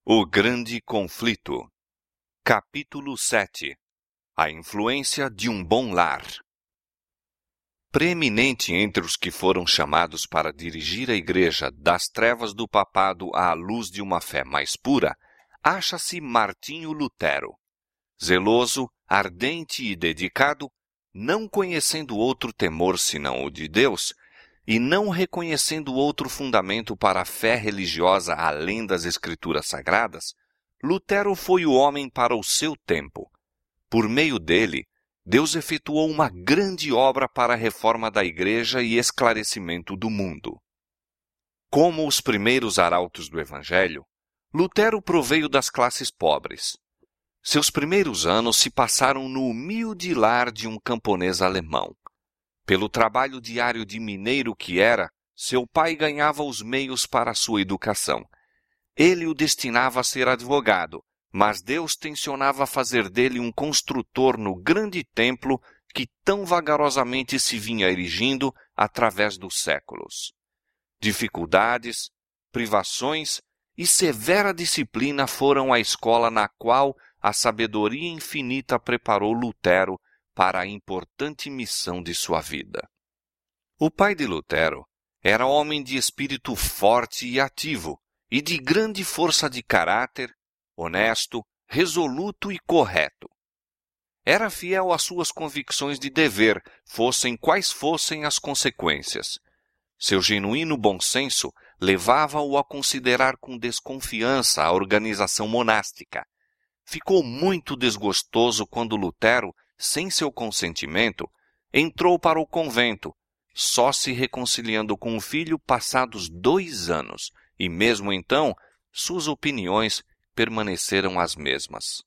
O Grande Conflito. Capítulo 7. A influência de um bom lar. Preeminente entre os que foram chamados para dirigir a Igreja das trevas do papado à luz de uma fé mais pura, acha-se Martinho Lutero. Zeloso, ardente e dedicado, não conhecendo outro temor senão o de Deus, e não reconhecendo outro fundamento para a fé religiosa além das Escrituras Sagradas, Lutero foi o homem para o seu tempo. Por meio dele, Deus efetuou uma grande obra para a reforma da Igreja e esclarecimento do mundo. Como os primeiros arautos do Evangelho, Lutero proveio das classes pobres. Seus primeiros anos se passaram no humilde lar de um camponês alemão. Pelo trabalho diário de mineiro que era, seu pai ganhava os meios para a sua educação. Ele o destinava a ser advogado, mas Deus tencionava fazer dele um construtor no grande templo que tão vagarosamente se vinha erigindo através dos séculos. Dificuldades, privações e severa disciplina foram a escola na qual a sabedoria infinita preparou Lutero para a importante missão de sua vida. O pai de Lutero era homem de espírito forte e ativo, e de grande força de caráter, honesto, resoluto e correto. Era fiel às suas convicções de dever, fossem quais fossem as consequências. Seu genuíno bom senso levava-o a considerar com desconfiança a organização monástica. Ficou muito desgostoso quando Lutero, sem seu consentimento, entrou para o convento, só se reconciliando com o filho passados 2 anos, e mesmo então, suas opiniões permaneceram as mesmas.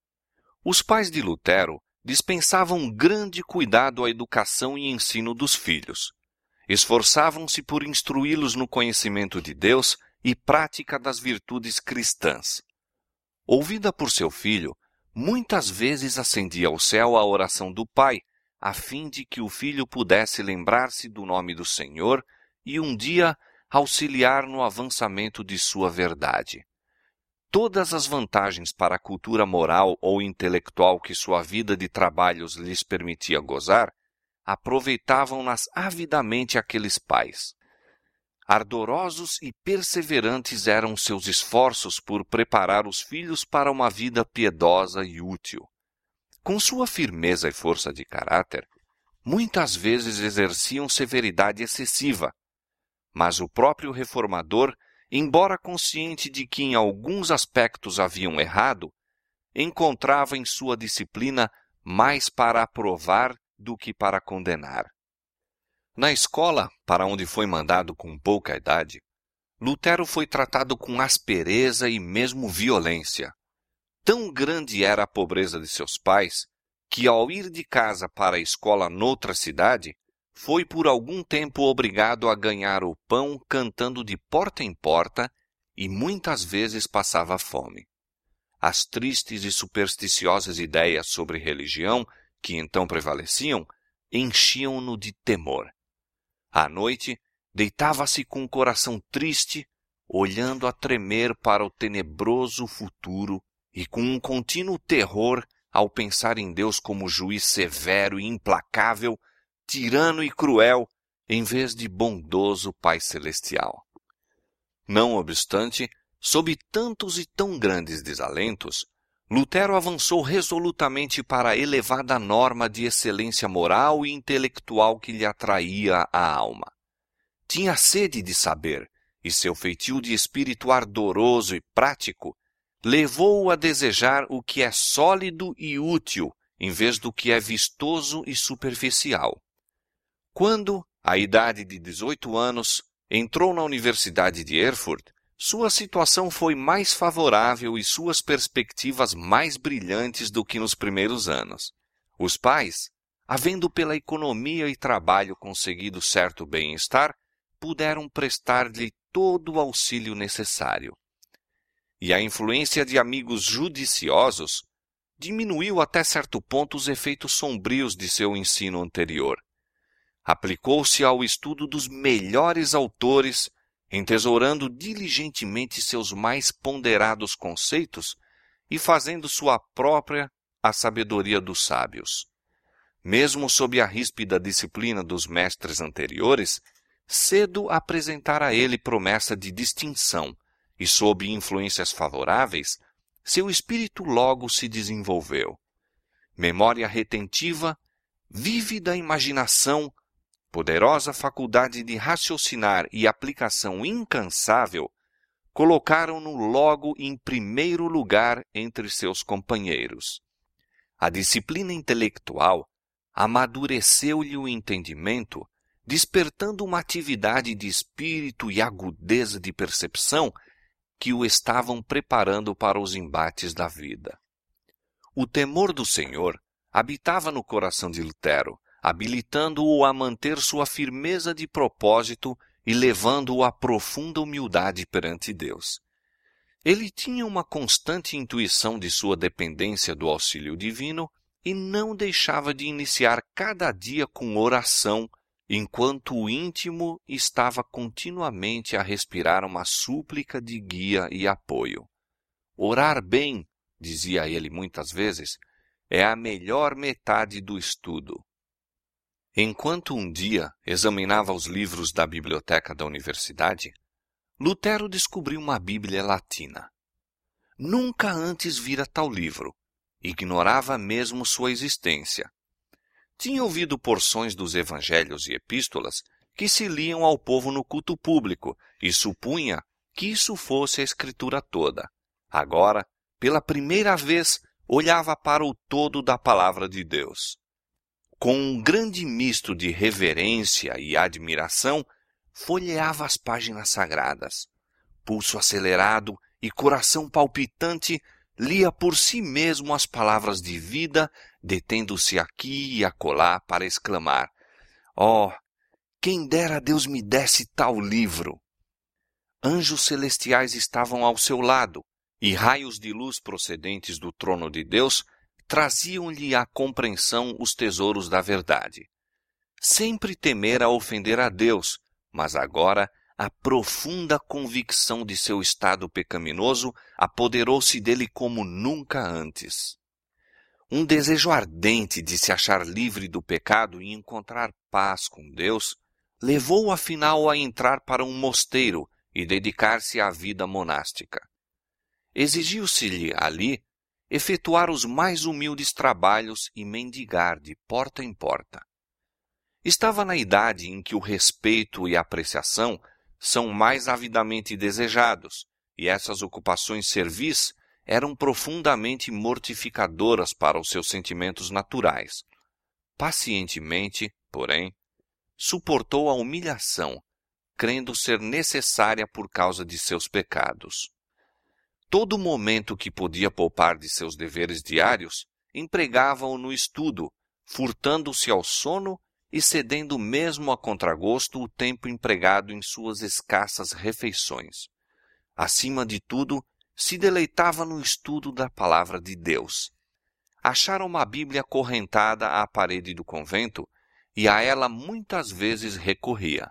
Os pais de Lutero dispensavam grande cuidado à educação e ensino dos filhos. Esforçavam-se por instruí-los no conhecimento de Deus e prática das virtudes cristãs. Ouvida por seu filho, muitas vezes acendia ao céu a oração do pai, a fim de que o filho pudesse lembrar-se do nome do Senhor e um dia auxiliar no avançamento de sua verdade. Todas as vantagens para a cultura moral ou intelectual que sua vida de trabalhos lhes permitia gozar, aproveitavam-nas avidamente aqueles pais. Ardorosos e perseverantes eram seus esforços por preparar os filhos para uma vida piedosa e útil. Com sua firmeza e força de caráter, muitas vezes exerciam severidade excessiva, mas o próprio reformador, embora consciente de que em alguns aspectos haviam errado, encontrava em sua disciplina mais para aprovar do que para condenar. Na escola, para onde foi mandado com pouca idade, Lutero foi tratado com aspereza e mesmo violência. Tão grande era a pobreza de seus pais, que ao ir de casa para a escola noutra cidade, foi por algum tempo obrigado a ganhar o pão cantando de porta em porta e muitas vezes passava fome. As tristes e supersticiosas ideias sobre religião que então prevaleciam enchiam-no de temor. À noite, deitava-se com o coração triste, olhando a tremer para o tenebroso futuro e com um contínuo terror ao pensar em Deus como juiz severo e implacável, tirano e cruel, em vez de bondoso Pai Celestial. Não obstante, sob tantos e tão grandes desalentos, Lutero avançou resolutamente para a elevada norma de excelência moral e intelectual que lhe atraía a alma. Tinha sede de saber, e seu feitio de espírito ardoroso e prático levou-o a desejar o que é sólido e útil, em vez do que é vistoso e superficial. Quando, à idade de 18 anos, entrou na Universidade de Erfurt, sua situação foi mais favorável e suas perspectivas mais brilhantes do que nos primeiros anos. Os pais, havendo pela economia e trabalho conseguido certo bem-estar, puderam prestar-lhe todo o auxílio necessário. E a influência de amigos judiciosos diminuiu até certo ponto os efeitos sombrios de seu ensino anterior. Aplicou-se ao estudo dos melhores autores, entesourando diligentemente seus mais ponderados conceitos e fazendo sua própria a sabedoria dos sábios. Mesmo sob a ríspida disciplina dos mestres anteriores, cedo apresentara a ele promessa de distinção, e sob influências favoráveis, seu espírito logo se desenvolveu. Memória retentiva, vívida imaginação, poderosa faculdade de raciocinar e aplicação incansável, colocaram-no logo em primeiro lugar entre seus companheiros. A disciplina intelectual amadureceu-lhe o entendimento, despertando uma atividade de espírito e agudeza de percepção que o estavam preparando para os embates da vida. O temor do Senhor habitava no coração de Lutero, habilitando-o a manter sua firmeza de propósito e levando-o à profunda humildade perante Deus. Ele tinha uma constante intuição de sua dependência do auxílio divino e não deixava de iniciar cada dia com oração, enquanto o íntimo estava continuamente a respirar uma súplica de guia e apoio. Orar bem, dizia ele muitas vezes, é a melhor metade do estudo. Enquanto um dia examinava os livros da biblioteca da universidade, Lutero descobriu uma Bíblia latina. Nunca antes vira tal livro. Ignorava mesmo sua existência. Tinha ouvido porções dos evangelhos e epístolas que se liam ao povo no culto público e supunha que isso fosse a escritura toda. Agora, pela primeira vez, olhava para o todo da palavra de Deus. Com um grande misto de reverência e admiração, folheava as páginas sagradas. Pulso acelerado e coração palpitante, lia por si mesmo as palavras de vida, detendo-se aqui e acolá para exclamar: "Oh, quem dera Deus me desse tal livro!" Anjos celestiais estavam ao seu lado, e raios de luz procedentes do trono de Deus traziam-lhe à compreensão os tesouros da verdade. Sempre temera ofender a Deus, mas agora a profunda convicção de seu estado pecaminoso apoderou-se dele como nunca antes. Um desejo ardente de se achar livre do pecado e encontrar paz com Deus levou-o afinal a entrar para um mosteiro e dedicar-se à vida monástica. Exigiu-se-lhe ali efetuar os mais humildes trabalhos e mendigar de porta em porta. Estava na idade em que o respeito e a apreciação são mais avidamente desejados, e essas ocupações servis eram profundamente mortificadoras para os seus sentimentos naturais. Pacientemente, porém, suportou a humilhação, crendo ser necessária por causa de seus pecados. Todo momento que podia poupar de seus deveres diários, empregava-o no estudo, furtando-se ao sono e cedendo mesmo a contragosto o tempo empregado em suas escassas refeições. Acima de tudo, se deleitava no estudo da palavra de Deus. Achara uma Bíblia acorrentada à parede do convento e a ela muitas vezes recorria.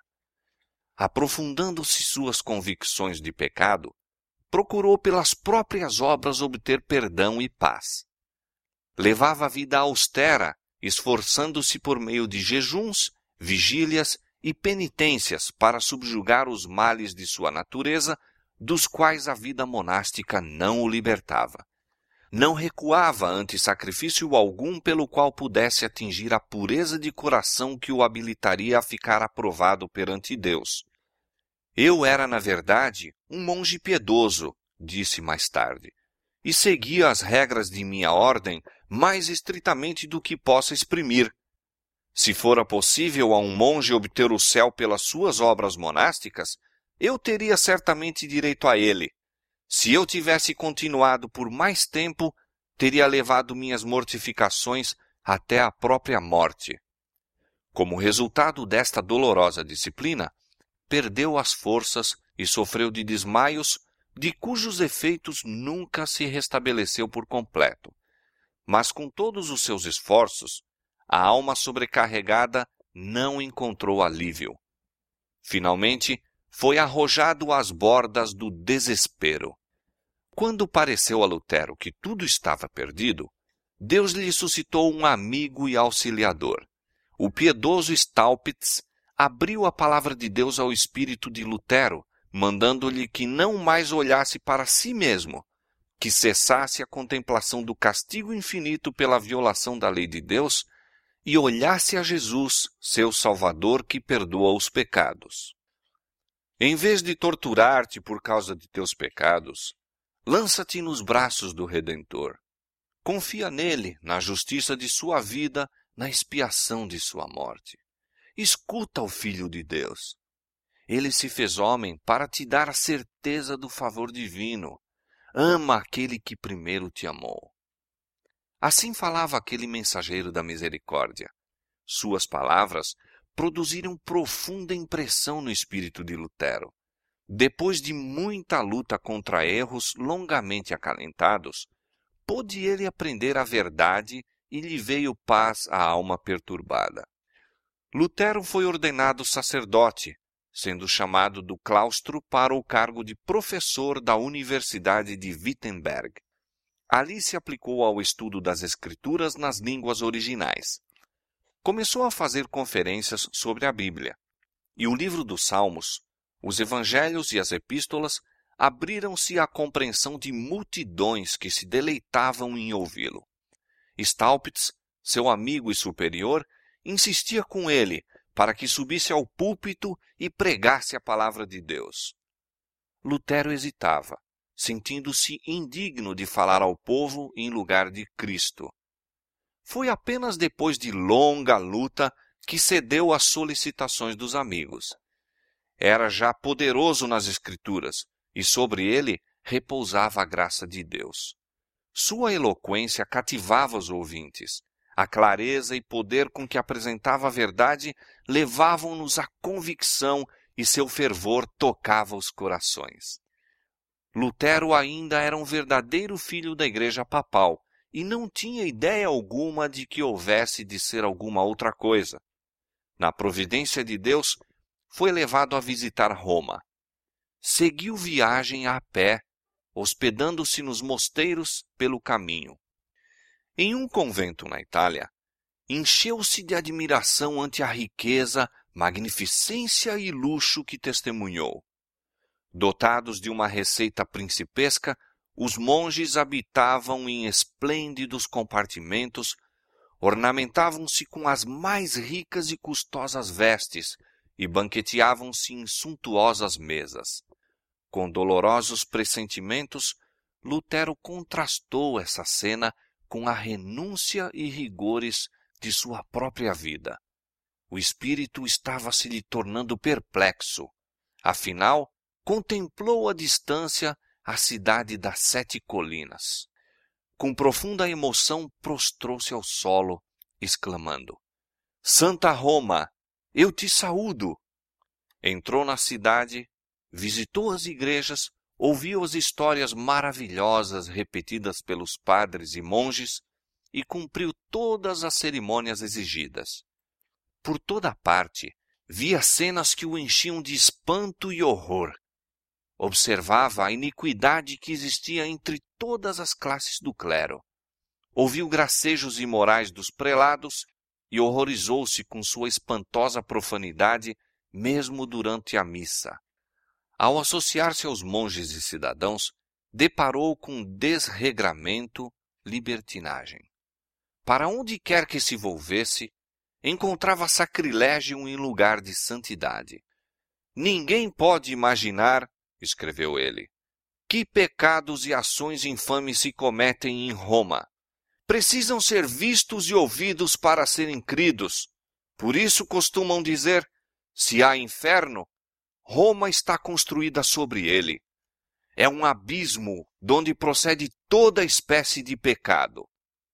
Aprofundando-se suas convicções de pecado, procurou pelas próprias obras obter perdão e paz. Levava a vida austera, esforçando-se por meio de jejuns, vigílias e penitências para subjugar os males de sua natureza, dos quais a vida monástica não o libertava. Não recuava ante sacrifício algum pelo qual pudesse atingir a pureza de coração que o habilitaria a ficar aprovado perante Deus. Eu era, na verdade, um monge piedoso, disse mais tarde, e seguia as regras de minha ordem mais estritamente do que possa exprimir. Se fora possível a um monge obter o céu pelas suas obras monásticas, eu teria certamente direito a ele. Se eu tivesse continuado por mais tempo, teria levado minhas mortificações até a própria morte. Como resultado desta dolorosa disciplina, perdeu as forças e sofreu de desmaios, de cujos efeitos nunca se restabeleceu por completo. Mas com todos os seus esforços, a alma sobrecarregada não encontrou alívio. Finalmente, foi arrojado às bordas do desespero. Quando pareceu a Lutero que tudo estava perdido, Deus lhe suscitou um amigo e auxiliador. O piedoso Staupitz abriu a palavra de Deus ao espírito de Lutero, mandando-lhe que não mais olhasse para si mesmo, que cessasse a contemplação do castigo infinito pela violação da lei de Deus e olhasse a Jesus, seu Salvador, que perdoa os pecados. Em vez de torturar-te por causa de teus pecados, lança-te nos braços do Redentor. Confia nele, na justiça de sua vida, na expiação de sua morte. Escuta o Filho de Deus. Ele se fez homem para te dar a certeza do favor divino. Ama aquele que primeiro te amou. Assim falava aquele mensageiro da misericórdia. Suas palavras produziram profunda impressão no espírito de Lutero. Depois de muita luta contra erros longamente acalentados, pôde ele aprender a verdade e lhe veio paz à alma perturbada. Lutero foi ordenado sacerdote, sendo chamado do claustro para o cargo de professor da Universidade de Wittenberg. Ali se aplicou ao estudo das Escrituras nas línguas originais. Começou a fazer conferências sobre a Bíblia, e o livro dos Salmos, os Evangelhos e as Epístolas abriram-se à compreensão de multidões que se deleitavam em ouvi-lo. Staupitz, seu amigo e superior, insistia com ele para que subisse ao púlpito e pregasse a palavra de Deus. Lutero hesitava, sentindo-se indigno de falar ao povo em lugar de Cristo. Foi apenas depois de longa luta que cedeu às solicitações dos amigos. Era já poderoso nas Escrituras, e sobre ele repousava a graça de Deus. Sua eloquência cativava os ouvintes. A clareza e poder com que apresentava a verdade levavam-nos à convicção e seu fervor tocava os corações. Lutero ainda era um verdadeiro filho da Igreja Papal e não tinha ideia alguma de que houvesse de ser alguma outra coisa. Na providência de Deus, foi levado a visitar Roma. Seguiu viagem a pé, hospedando-se nos mosteiros pelo caminho. Em um convento na Itália, encheu-se de admiração ante a riqueza, magnificência e luxo que testemunhou. Dotados de uma receita principesca, os monges habitavam em esplêndidos compartimentos, ornamentavam-se com as mais ricas e custosas vestes e banqueteavam-se em suntuosas mesas. Com dolorosos pressentimentos, Lutero contrastou essa cena com a renúncia e rigores de sua própria vida. O espírito estava se lhe tornando perplexo. Afinal, contemplou à distância a cidade das 7 colinas. Com profunda emoção, prostrou-se ao solo, exclamando: Santa Roma, eu te saúdo! Entrou na cidade, visitou as igrejas, ouviu as histórias maravilhosas repetidas pelos padres e monges e cumpriu todas as cerimônias exigidas. Por toda parte, via cenas que o enchiam de espanto e horror. Observava a iniquidade que existia entre todas as classes do clero. Ouviu gracejos imorais dos prelados e horrorizou-se com sua espantosa profanidade mesmo durante a missa. Ao associar-se aos monges e cidadãos, deparou com desregramento, libertinagem. Para onde quer que se volvesse, encontrava sacrilégio em lugar de santidade. Ninguém pode imaginar, escreveu ele, que pecados e ações infames se cometem em Roma. Precisam ser vistos e ouvidos para serem cridos. Por isso costumam dizer, se há inferno, Roma está construída sobre ele. É um abismo donde procede toda espécie de pecado.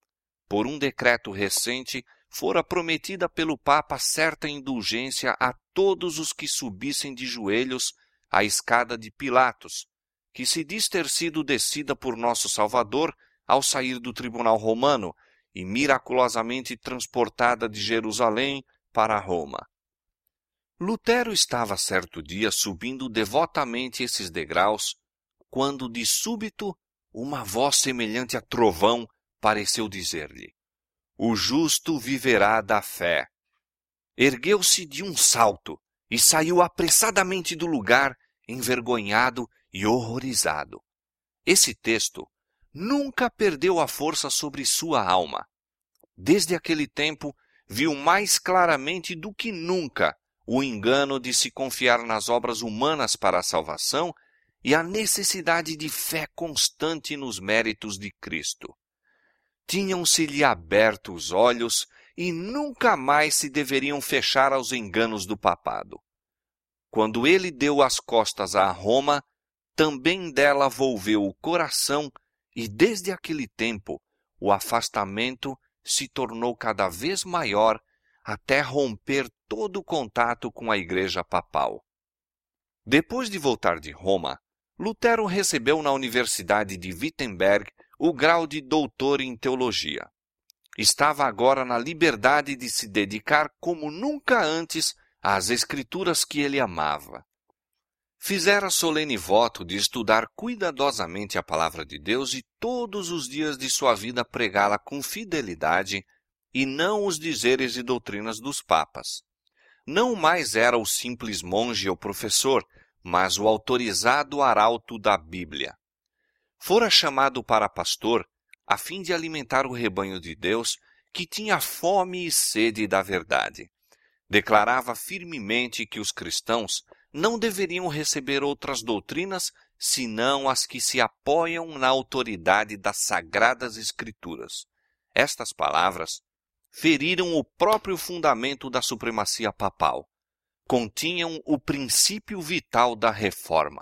Por um decreto recente, fora prometida pelo Papa certa indulgência a todos os que subissem de joelhos a escada de Pilatos, que se diz ter sido descida por nosso Salvador ao sair do tribunal romano e miraculosamente transportada de Jerusalém para Roma. Lutero estava certo dia subindo devotamente esses degraus, quando de súbito uma voz semelhante a trovão pareceu dizer-lhe: "O justo viverá da fé." Ergueu-se de um salto e saiu apressadamente do lugar, envergonhado e horrorizado. Esse texto nunca perdeu a força sobre sua alma. Desde aquele tempo, viu mais claramente do que nunca o engano de se confiar nas obras humanas para a salvação e a necessidade de fé constante nos méritos de Cristo. Tinham-se-lhe aberto os olhos e nunca mais se deveriam fechar aos enganos do papado. Quando ele deu as costas a Roma, também dela volveu o coração e desde aquele tempo o afastamento se tornou cada vez maior até romper todo o contato com a Igreja Papal. Depois de voltar de Roma, Lutero recebeu na Universidade de Wittenberg o grau de doutor em teologia. Estava agora na liberdade de se dedicar como nunca antes às escrituras que ele amava. Fizera solene voto de estudar cuidadosamente a palavra de Deus e todos os dias de sua vida pregá-la com fidelidade e não os dizeres e doutrinas dos papas. Não mais era o simples monge ou professor, mas o autorizado arauto da Bíblia. Fora chamado para pastor a fim de alimentar o rebanho de Deus que tinha fome e sede da verdade. Declarava firmemente que os cristãos não deveriam receber outras doutrinas senão as que se apoiam na autoridade das Sagradas Escrituras. Estas palavras feriram o próprio fundamento da supremacia papal. Continham o princípio vital da reforma.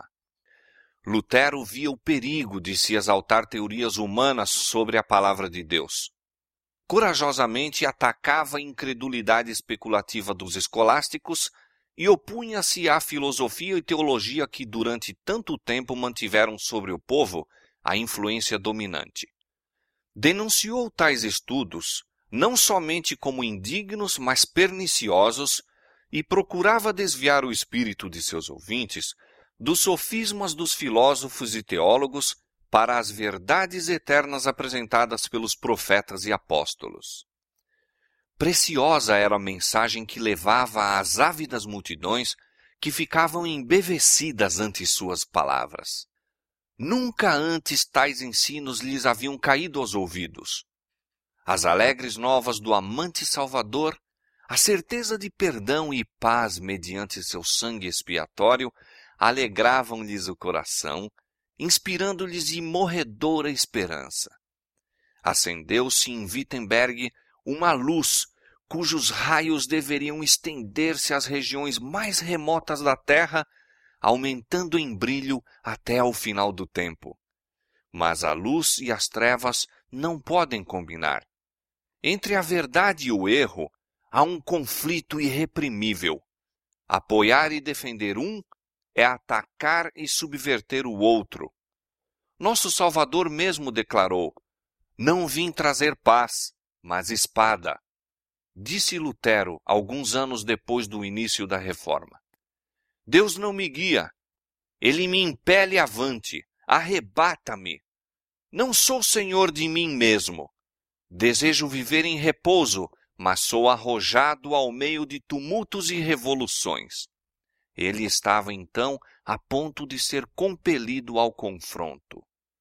Lutero via o perigo de se exaltar teorias humanas sobre a palavra de Deus. Corajosamente atacava a incredulidade especulativa dos escolásticos e opunha-se à filosofia e teologia que durante tanto tempo mantiveram sobre o povo a influência dominante. Denunciou tais estudos não somente como indignos, mas perniciosos, e procurava desviar o espírito de seus ouvintes dos sofismas dos filósofos e teólogos para as verdades eternas apresentadas pelos profetas e apóstolos. Preciosa era a mensagem que levava às ávidas multidões que ficavam embevecidas ante suas palavras. Nunca antes tais ensinos lhes haviam caído aos ouvidos. As alegres novas do amante Salvador, a certeza de perdão e paz mediante seu sangue expiatório, alegravam-lhes o coração, inspirando-lhes imorredora esperança. Acendeu-se em Wittenberg uma luz cujos raios deveriam estender-se às regiões mais remotas da terra, aumentando em brilho até ao final do tempo. Mas a luz e as trevas não podem combinar. Entre a verdade e o erro há um conflito irreprimível. Apoiar e defender um é atacar e subverter o outro. Nosso Salvador mesmo declarou: "Não vim trazer paz, mas espada." Disse Lutero alguns anos depois do início da Reforma. Deus não me guia. Ele me impele avante, arrebata-me. Não sou senhor de mim mesmo. Desejo viver em repouso, mas sou arrojado ao meio de tumultos e revoluções. Ele estava então a ponto de ser compelido ao confronto.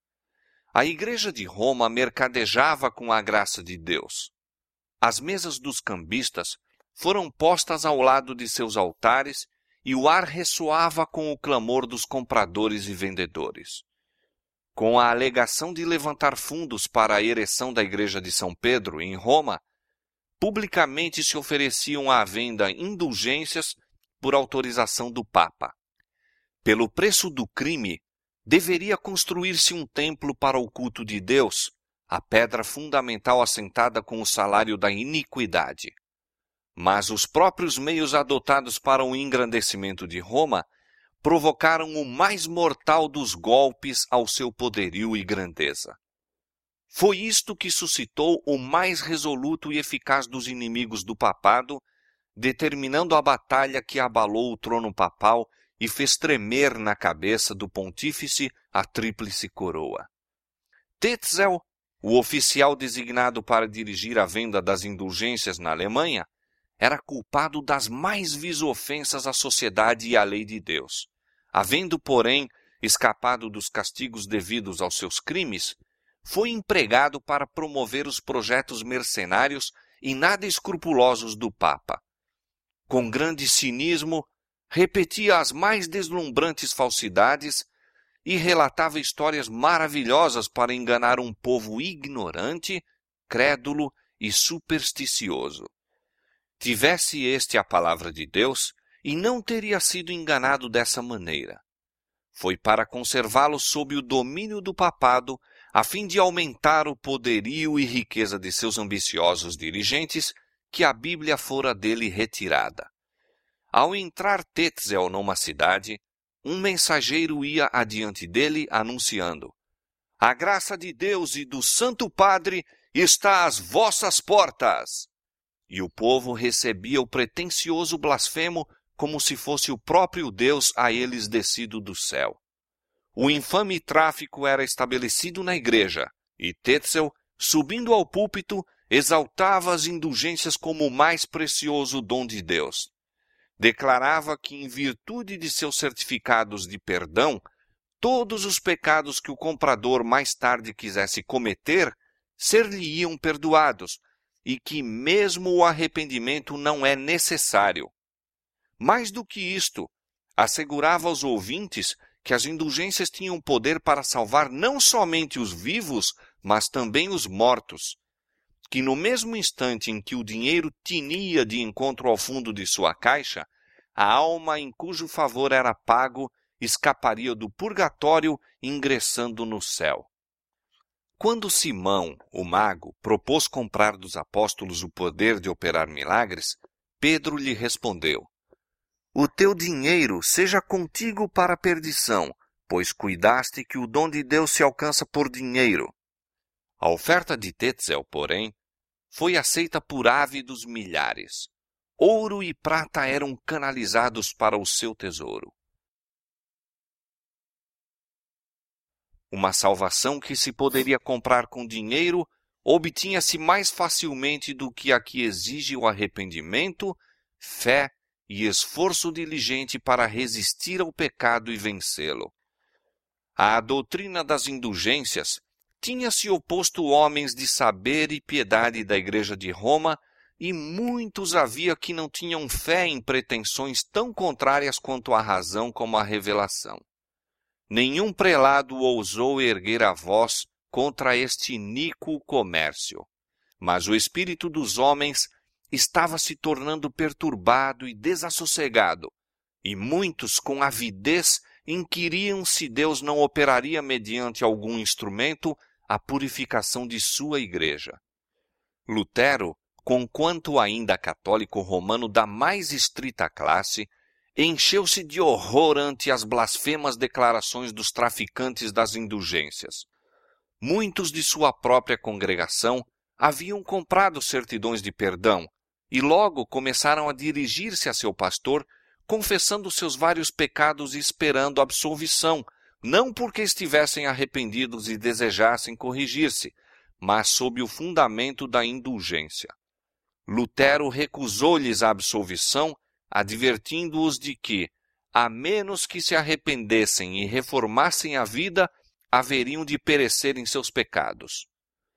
A Igreja de Roma mercadejava com a graça de Deus. As mesas dos cambistas foram postas ao lado de seus altares e o ar ressoava com o clamor dos compradores e vendedores. Com a alegação de levantar fundos para a ereção da Igreja de São Pedro, em Roma, publicamente se ofereciam à venda indulgências por autorização do Papa. Pelo preço do crime, deveria construir-se um templo para o culto de Deus, a pedra fundamental assentada com o salário da iniquidade. Mas os próprios meios adotados para o engrandecimento de Roma provocaram o mais mortal dos golpes ao seu poderio e grandeza. Foi isto que suscitou o mais resoluto e eficaz dos inimigos do papado determinando a batalha que abalou o trono papal e fez tremer na cabeça do pontífice a tríplice coroa. Tetzel, o oficial designado para dirigir a venda das indulgências na Alemanha, era culpado das mais vis ofensas à sociedade e à lei de Deus. Havendo, porém, escapado dos castigos devidos aos seus crimes, foi empregado para promover os projetos mercenários e nada escrupulosos do Papa. Com grande cinismo, repetia as mais deslumbrantes falsidades e relatava histórias maravilhosas para enganar um povo ignorante, crédulo e supersticioso. Tivesse este a palavra de Deus, e não teria sido enganado dessa maneira. Foi para conservá-lo sob o domínio do papado, a fim de aumentar o poderio e riqueza de seus ambiciosos dirigentes, que a Bíblia fora dele retirada. Ao entrar Tetzel numa cidade, um mensageiro ia adiante dele anunciando: "A graça de Deus e do Santo Padre está às vossas portas." E o povo recebia o pretensioso blasfemo como se fosse o próprio Deus a eles descido do céu. O infame tráfico era estabelecido na igreja, e Tetzel, subindo ao púlpito, exaltava as indulgências como o mais precioso dom de Deus. Declarava que, em virtude de seus certificados de perdão, todos os pecados que o comprador mais tarde quisesse cometer ser-lhe-iam perdoados, e que mesmo o arrependimento não é necessário. Mais do que isto, assegurava aos ouvintes que as indulgências tinham poder para salvar não somente os vivos, mas também os mortos, que no mesmo instante em que o dinheiro tinia de encontro ao fundo de sua caixa, a alma em cujo favor era pago escaparia do purgatório, ingressando no céu. Quando Simão, o mago, propôs comprar dos apóstolos o poder de operar milagres, Pedro lhe respondeu: "O teu dinheiro seja contigo para a perdição, pois cuidaste que o dom de Deus se alcança por dinheiro." A oferta de Tetzel, porém, foi aceita por ávidos milhares. Ouro e prata eram canalizados para o seu tesouro. Uma salvação que se poderia comprar com dinheiro obtinha-se mais facilmente do que a que exige o arrependimento, fé e esforço diligente para resistir ao pecado e vencê-lo. À doutrina das indulgências tinha-se oposto homens de saber e piedade da Igreja de Roma, e muitos havia que não tinham fé em pretensões tão contrárias quanto a razão como a revelação. Nenhum prelado ousou erguer a voz contra este iníquo comércio, mas o espírito dos homens estava se tornando perturbado e desassossegado, e muitos com avidez inquiriam se Deus não operaria mediante algum instrumento a purificação de sua igreja. Lutero, conquanto ainda católico romano da mais estrita classe, encheu-se de horror ante as blasfemas declarações dos traficantes das indulgências. Muitos de sua própria congregação haviam comprado certidões de perdão e logo começaram a dirigir-se a seu pastor, confessando seus vários pecados e esperando absolvição, não porque estivessem arrependidos e desejassem corrigir-se, mas sob o fundamento da indulgência. Lutero recusou-lhes a absolvição, advertindo-os de que, a menos que se arrependessem e reformassem a vida, haveriam de perecer em seus pecados.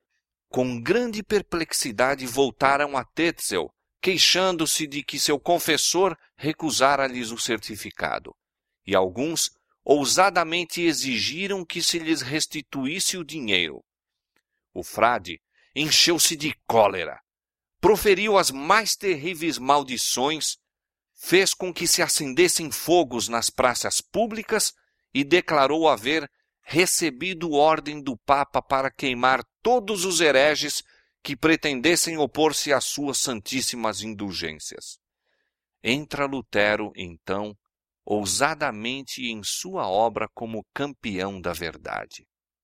Com grande perplexidade voltaram a Tetzel, queixando-se de que seu confessor recusara-lhes o certificado, e alguns ousadamente exigiram que se lhes restituísse o dinheiro. O frade encheu-se de cólera, proferiu as mais terríveis maldições, fez com que se acendessem fogos nas praças públicas e declarou haver recebido ordem do Papa para queimar todos os hereges que pretendessem opor-se às suas santíssimas indulgências. Entra Lutero, então, ousadamente em sua obra como campeão da verdade.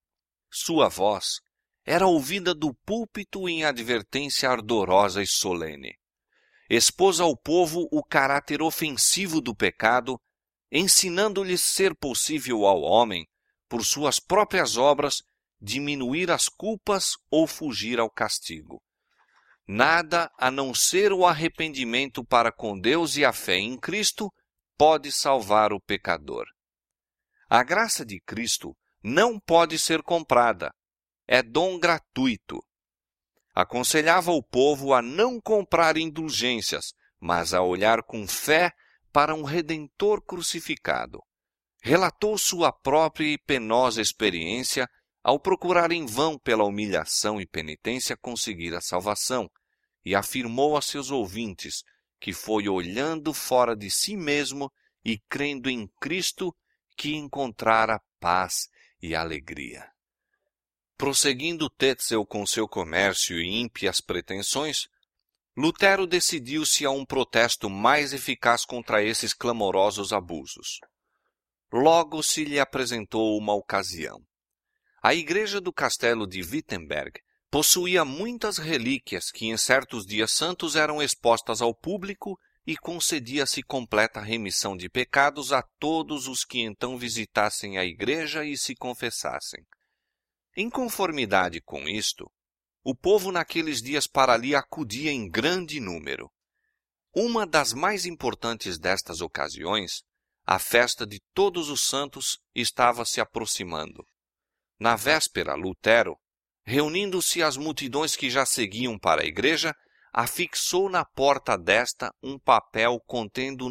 Sua voz era ouvida do púlpito em advertência ardorosa e solene. expôs ao povo o caráter ofensivo do pecado, ensinando-lhes ser possível ao homem, por suas próprias obras, diminuir as culpas ou fugir ao castigo. Nada a não ser o arrependimento para com Deus e a fé em Cristo pode salvar o pecador. A graça de Cristo não pode ser comprada, é dom gratuito. Aconselhava o povo a não comprar indulgências, mas a olhar com fé para um Redentor crucificado. Relatou sua própria e penosa experiência ao procurar em vão pela humilhação e penitência conseguir a salvação, e afirmou a seus ouvintes que foi olhando fora de si mesmo e crendo em Cristo que encontrara paz e alegria. Prosseguindo Tetzel com seu comércio e ímpias pretensões, Lutero decidiu-se a um protesto mais eficaz contra esses clamorosos abusos. Logo se lhe apresentou uma ocasião. A igreja do castelo de Wittenberg possuía muitas relíquias que em certos dias santos eram expostas ao público e concedia-se completa remissão de pecados a todos os que então visitassem a igreja e se confessassem. Em conformidade com isto, o povo naqueles dias para ali acudia em grande número. Uma das mais importantes destas ocasiões, a festa de Todos os Santos, estava se aproximando. Na véspera, Lutero, reunindo-se às multidões que já seguiam para a igreja, afixou na porta desta um papel contendo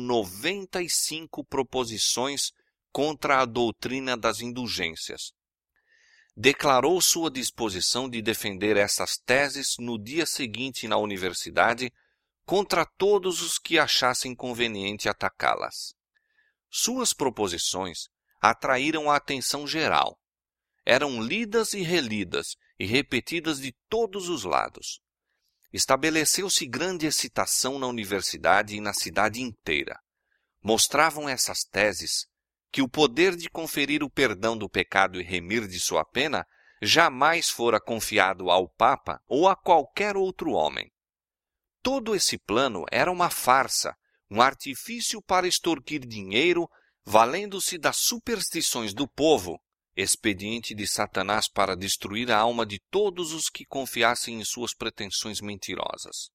95 proposições contra a doutrina das indulgências. Declarou sua disposição de defender essas teses no dia seguinte na universidade contra todos os que achassem conveniente atacá-las. Suas proposições atraíram a atenção geral. Eram lidas e relidas e repetidas de todos os lados. Estabeleceu-se grande excitação na universidade e na cidade inteira. Mostravam essas teses que o poder de conferir o perdão do pecado e remir de sua pena jamais fora confiado ao Papa ou a qualquer outro homem. Todo esse plano era uma farsa, um artifício para extorquir dinheiro, valendo-se das superstições do povo, expediente de Satanás para destruir a alma de todos os que confiassem em suas pretensões mentirosas.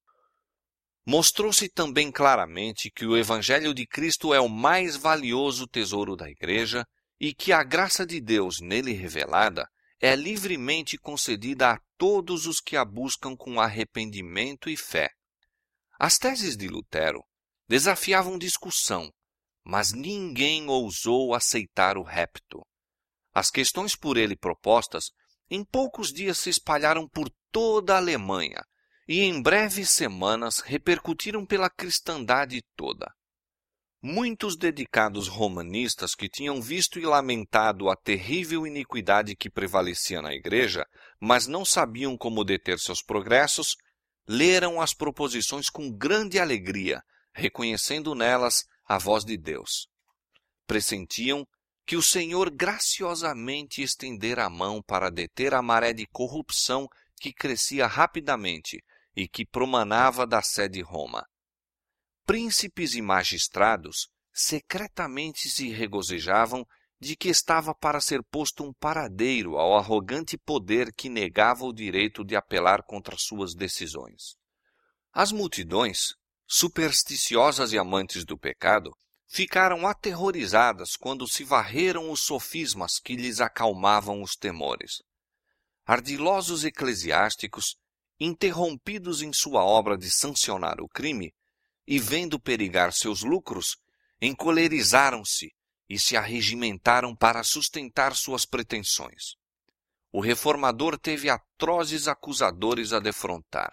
Mostrou-se também claramente que o Evangelho de Cristo é o mais valioso tesouro da Igreja e que a graça de Deus nele revelada é livremente concedida a todos os que a buscam com arrependimento e fé. As teses de Lutero desafiavam discussão, mas ninguém ousou aceitar o repto. As questões por ele propostas em poucos dias se espalharam por toda a Alemanha e em breves semanas repercutiram pela cristandade toda. Muitos dedicados romanistas que tinham visto e lamentado a terrível iniquidade que prevalecia na igreja, mas não sabiam como deter seus progressos, leram as proposições com grande alegria, reconhecendo nelas a voz de Deus. Pressentiam que o Senhor graciosamente estendera a mão para deter a maré de corrupção que crescia rapidamente e que promanava da sé de Roma. Príncipes e magistrados secretamente se regozijavam de que estava para ser posto um paradeiro ao arrogante poder que negava o direito de apelar contra suas decisões. As multidões, supersticiosas e amantes do pecado, ficaram aterrorizadas quando se varreram os sofismas que lhes acalmavam os temores. Ardilosos eclesiásticos, interrompidos em sua obra de sancionar o crime, e vendo perigar seus lucros, encolerizaram-se e se arregimentaram para sustentar suas pretensões. O reformador teve atrozes acusadores a defrontar.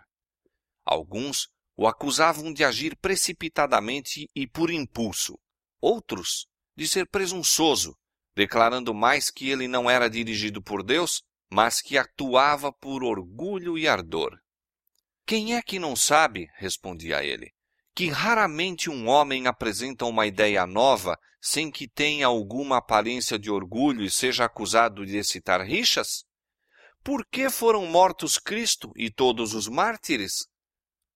Alguns o acusavam de agir precipitadamente e por impulso, outros de ser presunçoso, declarando mais que ele não era dirigido por Deus, mas que atuava por orgulho e ardor. Quem é que não sabe, respondia ele, que raramente um homem apresenta uma ideia nova sem que tenha alguma aparência de orgulho e seja acusado de excitar rixas? Por que foram mortos Cristo e todos os mártires?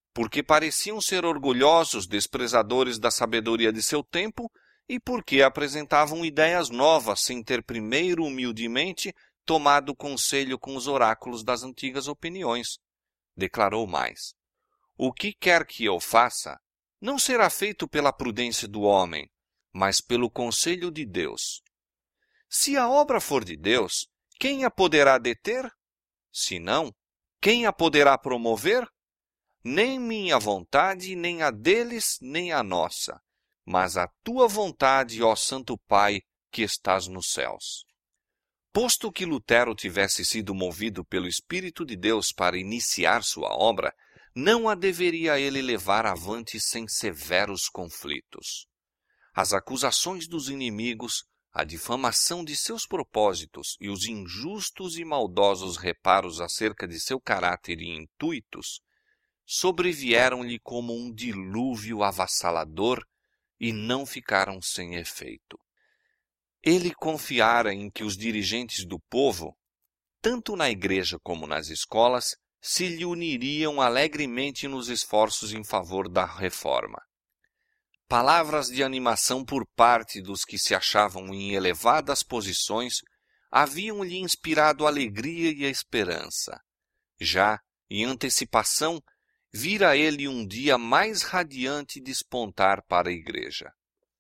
porque pareciam ser orgulhosos, desprezadores da sabedoria de seu tempo e porque apresentavam ideias novas sem ter primeiro humildemente tomado conselho com os oráculos das antigas opiniões. Declarou mais: o que quer que eu faça, não será feito pela prudência do homem, mas pelo conselho de Deus. Se a obra for de Deus, quem a poderá deter? Se não, quem a poderá promover? Nem minha vontade, nem a deles, nem a nossa, mas a tua vontade, ó Santo Pai, que estás nos céus. Posto que Lutero tivesse sido movido pelo Espírito de Deus para iniciar sua obra, não a deveria ele levar avante sem severos conflitos. As acusações dos inimigos, a difamação de seus propósitos e os injustos e maldosos reparos acerca de seu caráter e intuitos sobrevieram-lhe como um dilúvio avassalador e não ficaram sem efeito. Ele confiara em que os dirigentes do povo, tanto na igreja como nas escolas, se lhe uniriam alegremente nos esforços em favor da reforma. Palavras de animação por parte dos que se achavam em elevadas posições haviam-lhe inspirado alegria e esperança. Já, em antecipação, vira ele um dia mais radiante despontar para a igreja.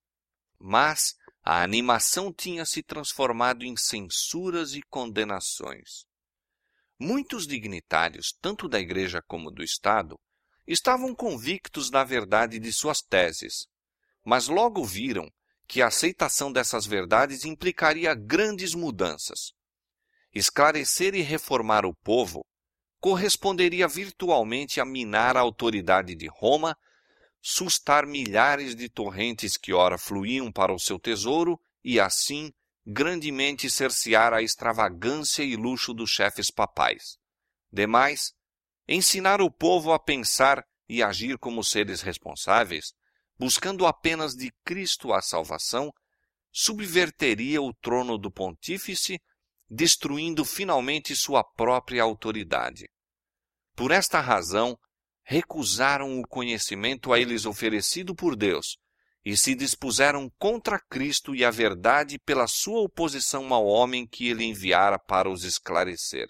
Mas a animação tinha se transformado em censuras e condenações. Muitos dignitários, tanto da igreja como do Estado, estavam convictos da verdade de suas teses, mas logo viram que a aceitação dessas verdades implicaria grandes mudanças. Esclarecer e reformar o povo corresponderia virtualmente a minar a autoridade de Roma, sustar milhares de torrentes que ora fluíam para o seu tesouro e, assim, grandemente cercear a extravagância e luxo dos chefes papais. Demais, ensinar o povo a pensar e agir como seres responsáveis, buscando apenas de Cristo a salvação, subverteria o trono do pontífice, destruindo finalmente sua própria autoridade. Por esta razão, recusaram o conhecimento a eles oferecido por Deus e se dispuseram contra Cristo e a verdade pela sua oposição ao homem que ele enviara para os esclarecer.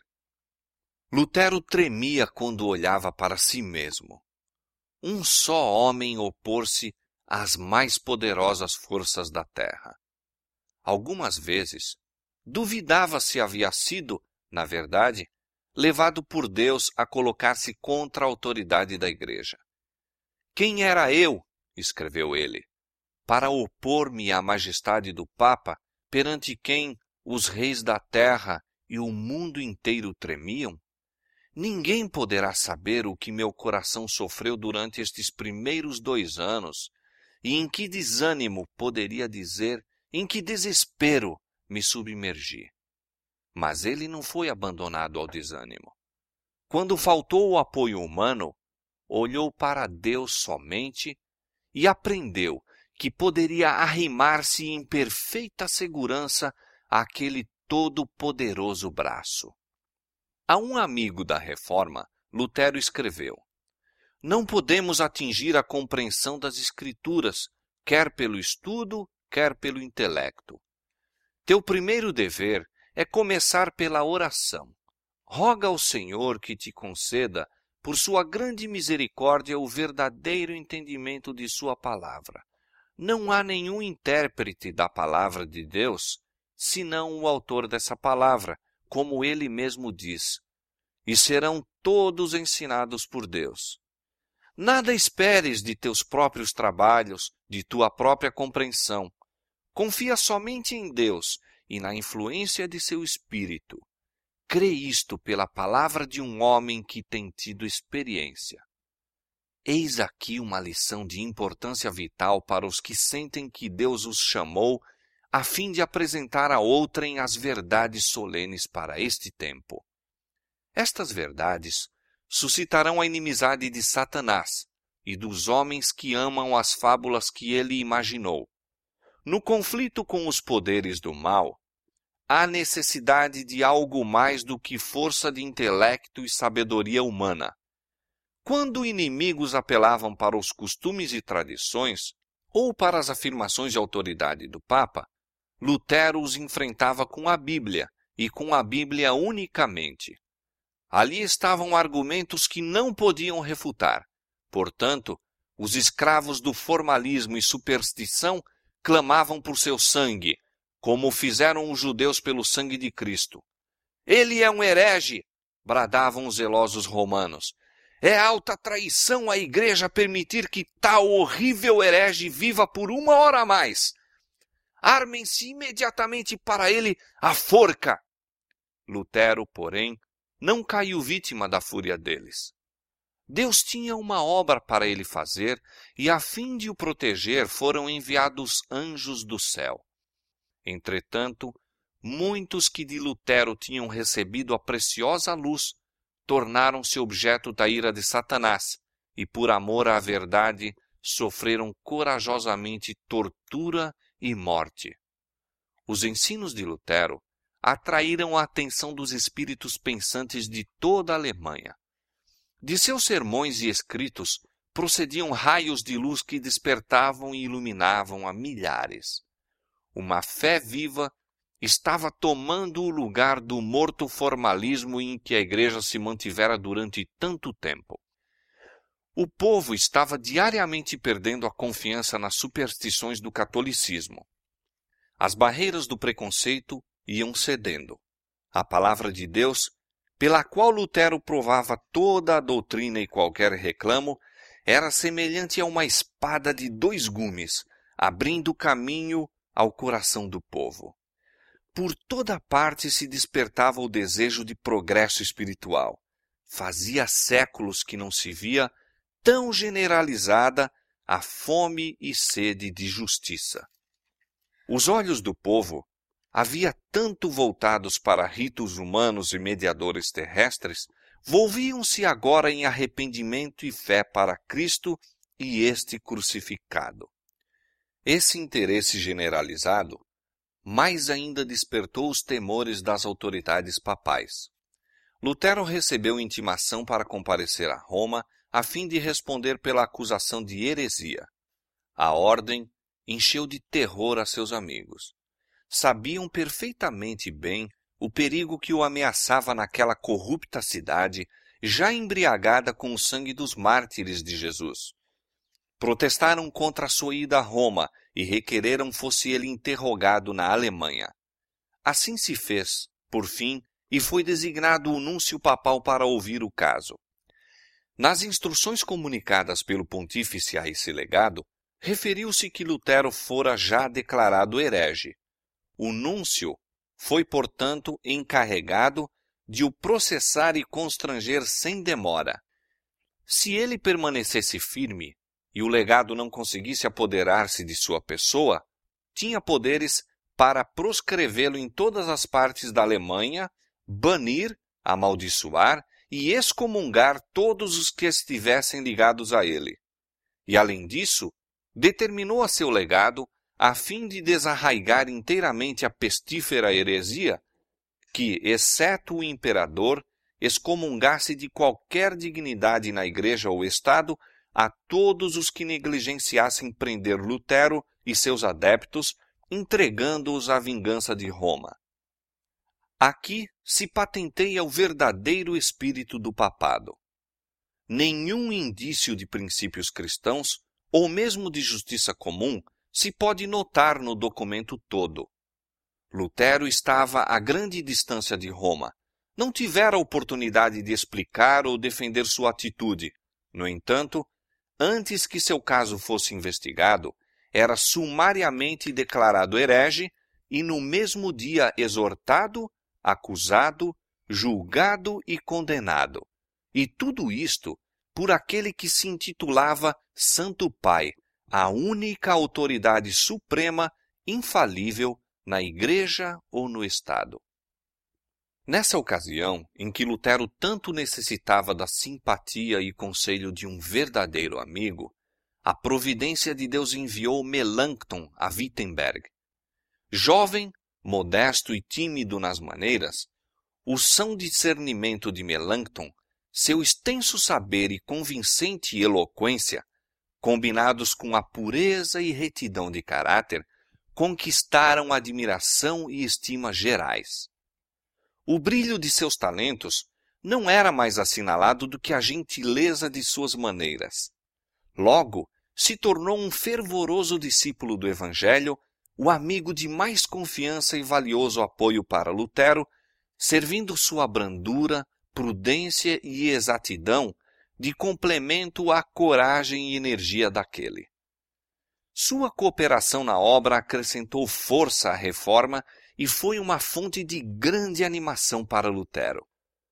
Lutero tremia quando olhava para si mesmo. Um só homem opor-se às mais poderosas forças da terra. Algumas vezes, duvidava se havia sido, na verdade, levado por Deus a colocar-se contra a autoridade da igreja. Quem era eu, escreveu ele, para opor-me à majestade do Papa, perante quem os reis da terra e o mundo inteiro tremiam? Ninguém poderá saber o que meu coração sofreu durante estes primeiros 2 anos, e em que desânimo, poderia dizer, em que desespero me submergi. Mas ele não foi abandonado ao desânimo. Quando faltou o apoio humano, olhou para Deus somente e aprendeu que poderia arrimar-se em perfeita segurança àquele todo-poderoso braço. A um amigo da Reforma, Lutero escreveu: não podemos atingir a compreensão das Escrituras, quer pelo estudo, quer pelo intelecto. Teu primeiro dever é começar pela oração. Roga ao Senhor que te conceda, por sua grande misericórdia, o verdadeiro entendimento de sua palavra. Não há nenhum intérprete da palavra de Deus, senão o autor dessa palavra, como ele mesmo diz, e serão todos ensinados por Deus. Nada esperes de teus próprios trabalhos, de tua própria compreensão. Confia somente em Deus e na influência de seu Espírito. Crê isto pela palavra de um homem que tem tido experiência. Eis aqui uma lição de importância vital para os que sentem que Deus os chamou a fim de apresentar a outrem as verdades solenes para este tempo. Estas verdades suscitarão a inimizade de Satanás e dos homens que amam as fábulas que ele imaginou. No conflito com os poderes do mal, há necessidade de algo mais do que força de intelecto e sabedoria humana. quando inimigos apelavam para os costumes e tradições, ou para as afirmações de autoridade do Papa, Lutero os enfrentava com a Bíblia, e com a Bíblia unicamente. Ali estavam argumentos que não podiam refutar. Portanto, os escravos do formalismo e superstição clamavam por seu sangue, como fizeram os judeus pelo sangue de Cristo. Ele é um herege, bradavam os zelosos romanos. É alta traição à igreja permitir que tal horrível herege viva por 1 hora a mais. Armem-se imediatamente para ele a forca. Lutero, porém, não caiu vítima da fúria deles. Deus tinha uma obra para ele fazer, e a fim de o proteger foram enviados anjos do céu. Entretanto, muitos que de Lutero tinham recebido a preciosa luz tornaram-se objeto da ira de Satanás e, por amor à verdade, sofreram corajosamente tortura e morte. Os ensinos de Lutero atraíram a atenção dos espíritos pensantes de toda a Alemanha. De seus sermões e escritos procediam raios de luz que despertavam e iluminavam a milhares. Uma fé viva estava tomando o lugar do morto formalismo em que a igreja se mantivera durante tanto tempo. O povo estava diariamente perdendo a confiança nas superstições do catolicismo. As barreiras do preconceito iam cedendo. A palavra de Deus, pela qual Lutero provava toda a doutrina e qualquer reclamo, era semelhante a uma espada de 2 gumes, abrindo caminho ao coração do povo. Por toda parte se despertava o desejo de progresso espiritual. Fazia séculos que não se via tão generalizada a fome e sede de justiça. Os olhos do povo havia tanto voltados para ritos humanos e mediadores terrestres, volviam-se agora em arrependimento e fé para Cristo e este crucificado. Esse interesse generalizado mais ainda despertou os temores das autoridades papais. Lutero recebeu intimação para comparecer a Roma a fim de responder pela acusação de heresia. A ordem encheu de terror a seus amigos. Sabiam perfeitamente bem o perigo que o ameaçava naquela corrupta cidade, já embriagada com o sangue dos mártires de Jesus. Protestaram contra a sua ida a Roma e requereram fosse ele interrogado na Alemanha. Assim se fez, por fim, e foi designado o núncio papal para ouvir o caso. Nas instruções comunicadas pelo pontífice a esse legado, referiu-se que Lutero fora já declarado herege. O núncio foi, portanto, encarregado de o processar e constranger sem demora. Se ele permanecesse firme e o legado não conseguisse apoderar-se de sua pessoa, tinha poderes para proscrevê-lo em todas as partes da Alemanha, banir, amaldiçoar e excomungar todos os que estivessem ligados a ele. E, além disso, determinou a seu legado, a fim de desarraigar inteiramente a pestífera heresia, que, exceto o imperador, excomungasse de qualquer dignidade na Igreja ou Estado a todos os que negligenciassem prender Lutero e seus adeptos, entregando-os à vingança de Roma. Aqui se patenteia o verdadeiro espírito do papado. Nenhum indício de princípios cristãos, ou mesmo de justiça comum, se pode notar no documento todo. Lutero estava a grande distância de Roma. Não tivera oportunidade de explicar ou defender sua atitude. No entanto, antes que seu caso fosse investigado, era sumariamente declarado herege e no mesmo dia exortado, acusado, julgado e condenado. E tudo isto por aquele que se intitulava Santo Pai, a única autoridade suprema, infalível, na Igreja ou no Estado. Nessa ocasião, em que Lutero tanto necessitava da simpatia e conselho de um verdadeiro amigo, a providência de Deus enviou Melanchthon a Wittenberg. Jovem, modesto e tímido nas maneiras, o são discernimento de Melanchthon seu extenso saber e convincente eloquência, combinados com a pureza e retidão de caráter, conquistaram admiração e estima gerais. O brilho de seus talentos não era mais assinalado do que a gentileza de suas maneiras. Logo, se tornou um fervoroso discípulo do Evangelho, o amigo de mais confiança e valioso apoio para Lutero, servindo sua brandura, prudência e exatidão de complemento à coragem e energia daquele. Sua cooperação na obra acrescentou força à reforma e foi uma fonte de grande animação para Lutero.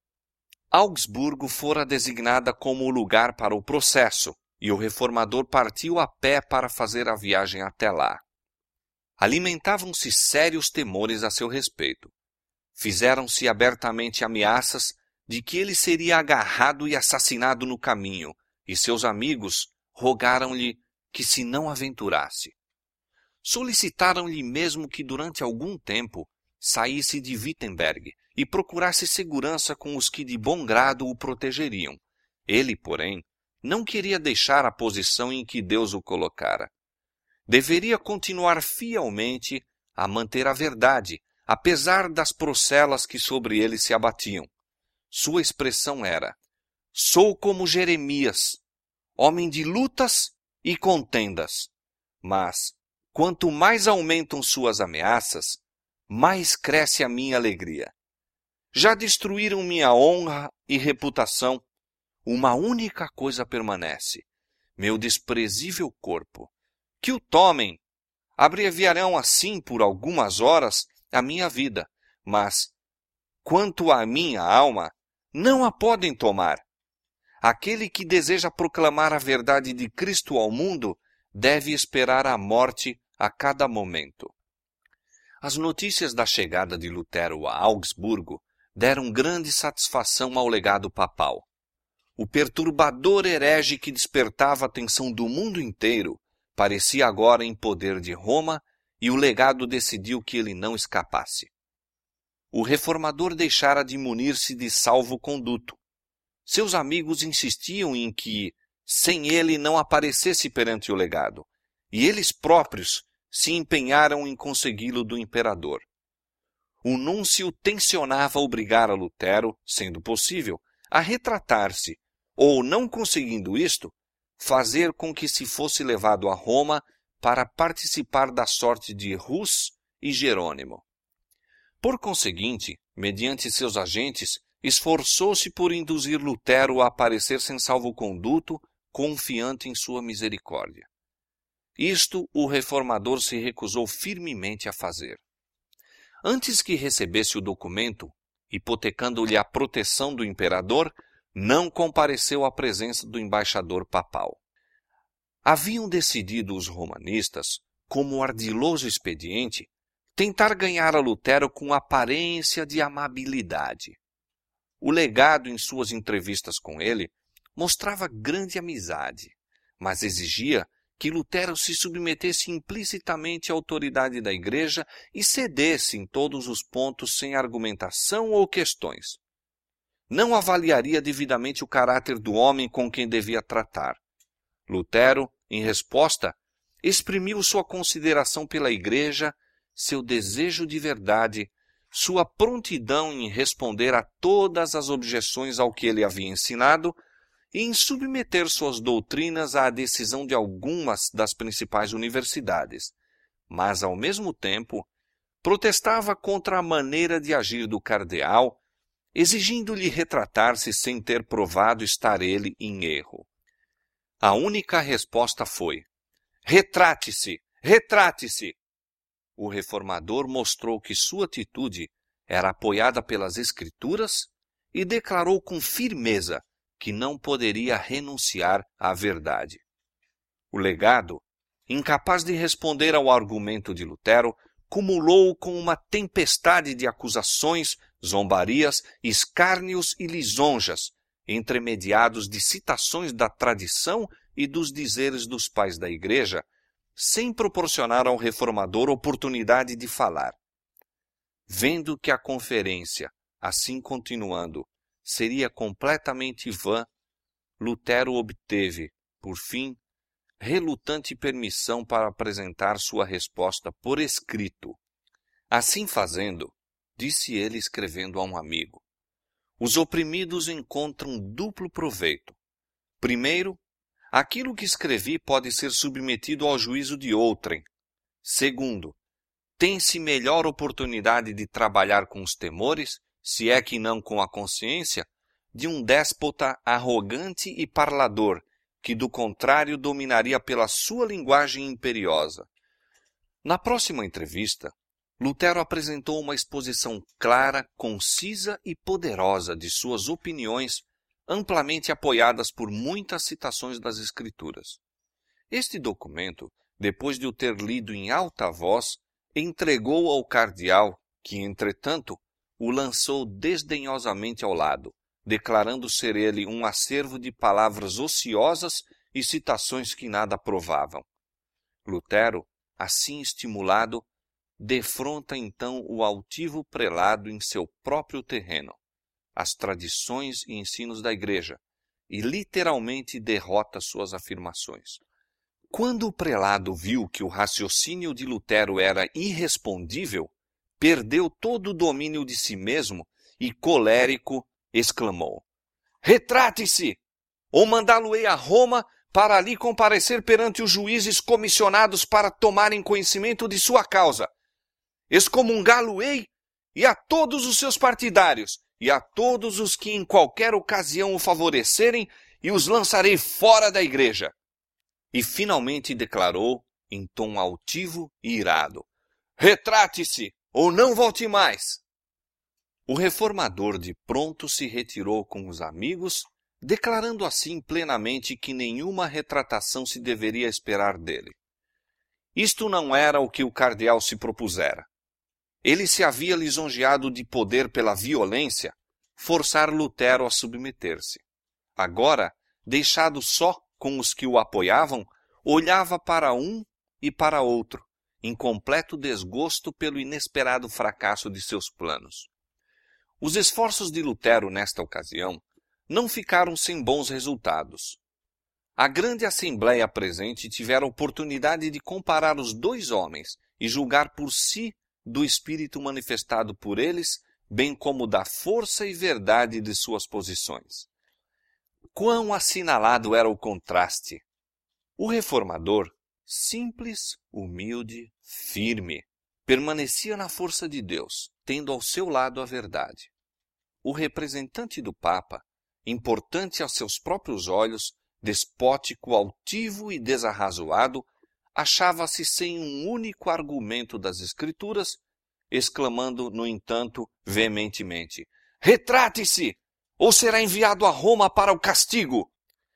Augsburgo fora designada como o lugar para o processo, e o reformador partiu a pé para fazer a viagem até lá. Alimentavam-se sérios temores a seu respeito. Fizeram-se abertamente ameaças de que ele seria agarrado e assassinado no caminho, e seus amigos rogaram-lhe que se não aventurasse. Solicitaram-lhe mesmo que durante algum tempo saísse de Wittenberg e procurasse segurança com os que de bom grado o protegeriam. Ele, porém, não queria deixar a posição em que Deus o colocara. Deveria continuar fielmente a manter a verdade, apesar das procelas que sobre ele se abatiam. Sua expressão era: sou como Jeremias, homem de lutas e contendas, mas, quanto mais aumentam suas ameaças, mais cresce a minha alegria. Já destruíram minha honra e reputação. Uma única coisa permanece: meu desprezível corpo. Que o tomem. Abreviarão assim por algumas horas a minha vida, mas, quanto à minha alma, não a podem tomar. Aquele que deseja proclamar a verdade de Cristo ao mundo deve esperar a morte a cada momento. As notícias da chegada de Lutero a Augsburgo deram grande satisfação ao legado papal. O perturbador herege que despertava a atenção do mundo inteiro parecia agora em poder de Roma, e o legado decidiu que ele não escapasse. O reformador deixara de munir-se de salvo-conduto. Seus amigos insistiam em que, sem ele, não aparecesse perante o legado, e eles próprios se empenharam em consegui-lo do imperador. O núncio tensionava obrigar a Lutero, sendo possível, a retratar-se, ou, não conseguindo isto, fazer com que se fosse levado a Roma para participar da sorte de Hus e Jerônimo. Por conseguinte, mediante seus agentes, esforçou-se por induzir Lutero a aparecer sem salvo-conduto, confiante em sua misericórdia. Isto o reformador se recusou firmemente a fazer. Antes que recebesse o documento, hipotecando-lhe a proteção do imperador, não compareceu à presença do embaixador papal. Haviam decidido os romanistas, como ardiloso expediente, tentar ganhar a Lutero com aparência de amabilidade. O legado, em suas entrevistas com ele, mostrava grande amizade, mas exigia que Lutero se submetesse implicitamente à autoridade da Igreja e cedesse em todos os pontos sem argumentação ou questões. Não avaliaria devidamente o caráter do homem com quem devia tratar. Lutero, em resposta, exprimiu sua consideração pela Igreja, seu desejo de verdade, sua prontidão em responder a todas as objeções ao que ele havia ensinado e em submeter suas doutrinas à decisão de algumas das principais universidades, mas, ao mesmo tempo, protestava contra a maneira de agir do cardeal, exigindo-lhe retratar-se sem ter provado estar ele em erro. A única resposta foi: retrate-se, retrate-se! O reformador mostrou que sua atitude era apoiada pelas Escrituras e declarou com firmeza que não poderia renunciar à verdade. O legado, incapaz de responder ao argumento de Lutero, cumulou com uma tempestade de acusações, zombarias, escárnios e lisonjas, entremediados de citações da tradição e dos dizeres dos pais da Igreja, sem proporcionar ao reformador oportunidade de falar. Vendo que a conferência, assim continuando, seria completamente vã, Lutero obteve, por fim, relutante permissão para apresentar sua resposta por escrito. Assim fazendo, disse ele escrevendo a um amigo, os oprimidos encontram duplo proveito. Primeiro, aquilo que escrevi pode ser submetido ao juízo de outrem. Segundo, tem-se melhor oportunidade de trabalhar com os temores, se é que não com a consciência, de um déspota arrogante e parlador, que do contrário dominaria pela sua linguagem imperiosa. Na próxima entrevista, Lutero apresentou uma exposição clara, concisa e poderosa de suas opiniões, amplamente apoiadas por muitas citações das Escrituras. Este documento, depois de o ter lido em alta voz, entregou ao cardeal, que, entretanto, o lançou desdenhosamente ao lado, declarando ser ele um acervo de palavras ociosas e citações que nada provavam. Lutero, assim estimulado, defronta então o altivo prelado em seu próprio terreno, as tradições e ensinos da Igreja, e literalmente derrota suas afirmações. Quando o prelado viu que o raciocínio de Lutero era irrespondível, perdeu todo o domínio de si mesmo e, colérico, exclamou: retrate-se, ou mandá-lo-ei a Roma para ali comparecer perante os juízes comissionados para tomarem conhecimento de sua causa. Excomungá-lo-ei e a todos os seus partidários, e a todos os que em qualquer ocasião o favorecerem, e os lançarei fora da igreja. E finalmente declarou, em tom altivo e irado: retrate-se, ou não volte mais. O reformador de pronto se retirou com os amigos, declarando assim plenamente que nenhuma retratação se deveria esperar dele. Isto não era o que o cardeal se propusera. Ele se havia lisonjeado de poder pela violência forçar Lutero a submeter-se. Agora, deixado só com os que o apoiavam, olhava para um e para outro, em completo desgosto pelo inesperado fracasso de seus planos. Os esforços de Lutero nesta ocasião não ficaram sem bons resultados. A grande assembleia presente tivera a oportunidade de comparar os dois homens e julgar por si do espírito manifestado por eles, bem como da força e verdade de suas posições. Quão assinalado era o contraste! O reformador, simples, humilde, firme, permanecia na força de Deus, tendo ao seu lado a verdade. O representante do Papa, importante aos seus próprios olhos, despótico, altivo e desarrazoado, achava-se sem um único argumento das Escrituras, exclamando, no entanto, veementemente: retrate-se, ou será enviado a Roma para o castigo.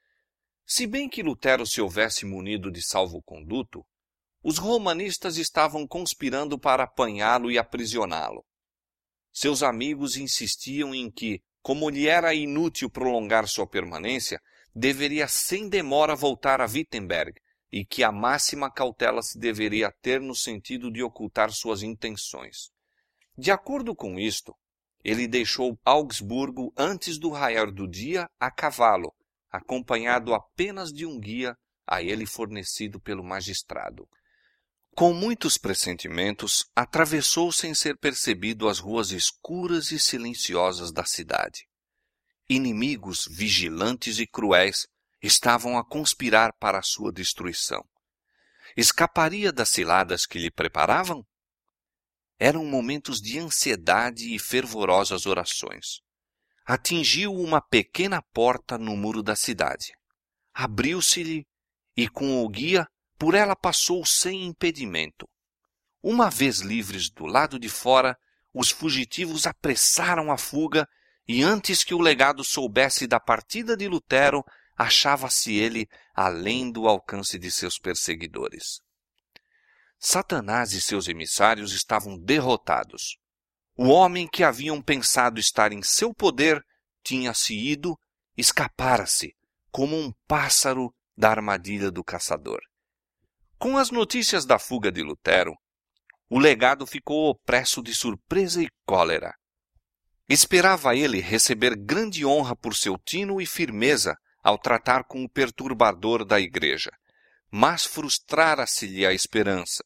Se bem que Lutero se houvesse munido de salvo-conduto, os romanistas estavam conspirando para apanhá-lo e aprisioná-lo. Seus amigos insistiam em que, como lhe era inútil prolongar sua permanência, deveria sem demora voltar a Wittenberg e que a máxima cautela se deveria ter no sentido de ocultar suas intenções. De acordo com isto, ele deixou Augsburgo antes do raiar do dia a cavalo, acompanhado apenas de um guia a ele fornecido pelo magistrado. Com muitos pressentimentos, atravessou sem ser percebido as ruas escuras e silenciosas da cidade. Inimigos vigilantes e cruéis estavam a conspirar para a sua destruição. Escaparia das ciladas que lhe preparavam? Eram momentos de ansiedade e fervorosas orações. Atingiu uma pequena porta no muro da cidade. Abriu-se-lhe e, com o guia, por ela passou sem impedimento. Uma vez livres do lado de fora, os fugitivos apressaram a fuga e, antes que o legado soubesse da partida de Lutero, achava-se ele além do alcance de seus perseguidores. Satanás e seus emissários estavam derrotados. O homem que haviam pensado estar em seu poder tinha-se ido, escapara-se, como um pássaro da armadilha do caçador. Com as notícias da fuga de Lutero, o legado ficou opresso de surpresa e cólera. Esperava ele receber grande honra por seu tino e firmeza ao tratar com o perturbador da igreja, mas frustrara-se-lhe a esperança.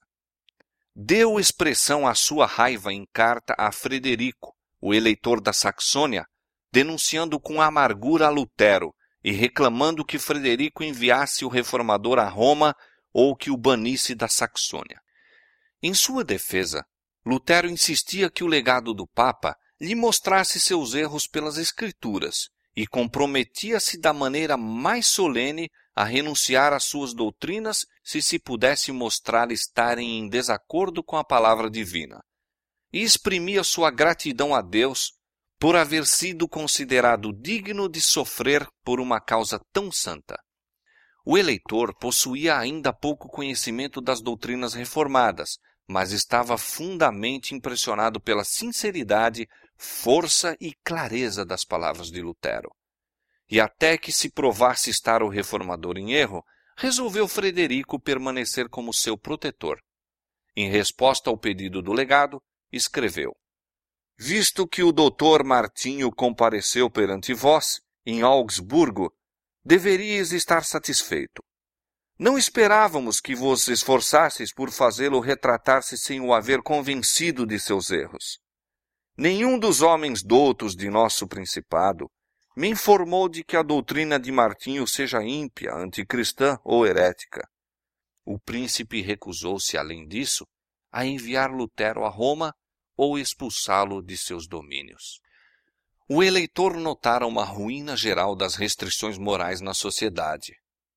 Deu expressão à sua raiva em carta a Frederico, o eleitor da Saxônia, denunciando com amargura a Lutero e reclamando que Frederico enviasse o reformador a Roma ou que o banisse da Saxônia. Em sua defesa, Lutero insistia que o legado do Papa lhe mostrasse seus erros pelas Escrituras e comprometia-se da maneira mais solene a renunciar às suas doutrinas se pudesse mostrar estarem em desacordo com a palavra divina. E exprimia sua gratidão a Deus por haver sido considerado digno de sofrer por uma causa tão santa. O eleitor possuía ainda pouco conhecimento das doutrinas reformadas, mas estava fundamente impressionado pela sinceridade, força e clareza das palavras de Lutero. E até que se provasse estar o reformador em erro, resolveu Frederico permanecer como seu protetor. Em resposta ao pedido do legado, escreveu: Visto que o doutor Martinho compareceu perante vós, em Augsburgo, deveríeis estar satisfeito. Não esperávamos que vos esforçasseis por fazê-lo retratar-se sem o haver convencido de seus erros. Nenhum dos homens doutos de nosso principado me informou de que a doutrina de Martinho seja ímpia, anticristã ou herética. O príncipe recusou-se, além disso, a enviar Lutero a Roma ou expulsá-lo de seus domínios. O eleitor notara uma ruína geral das restrições morais na sociedade.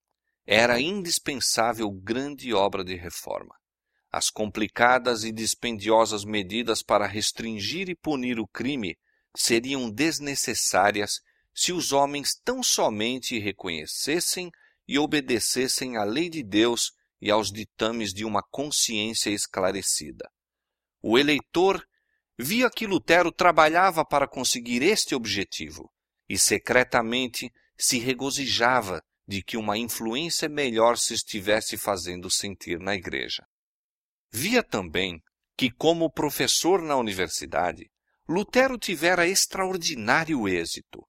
Era indispensável grande obra de reforma. As complicadas e dispendiosas medidas para restringir e punir o crime seriam desnecessárias se os homens tão somente reconhecessem e obedecessem à lei de Deus e aos ditames de uma consciência esclarecida. O eleitor via que Lutero trabalhava para conseguir este objetivo e secretamente se regozijava de que uma influência melhor se estivesse fazendo sentir na igreja. Via também que, como professor na universidade, Lutero tivera extraordinário êxito.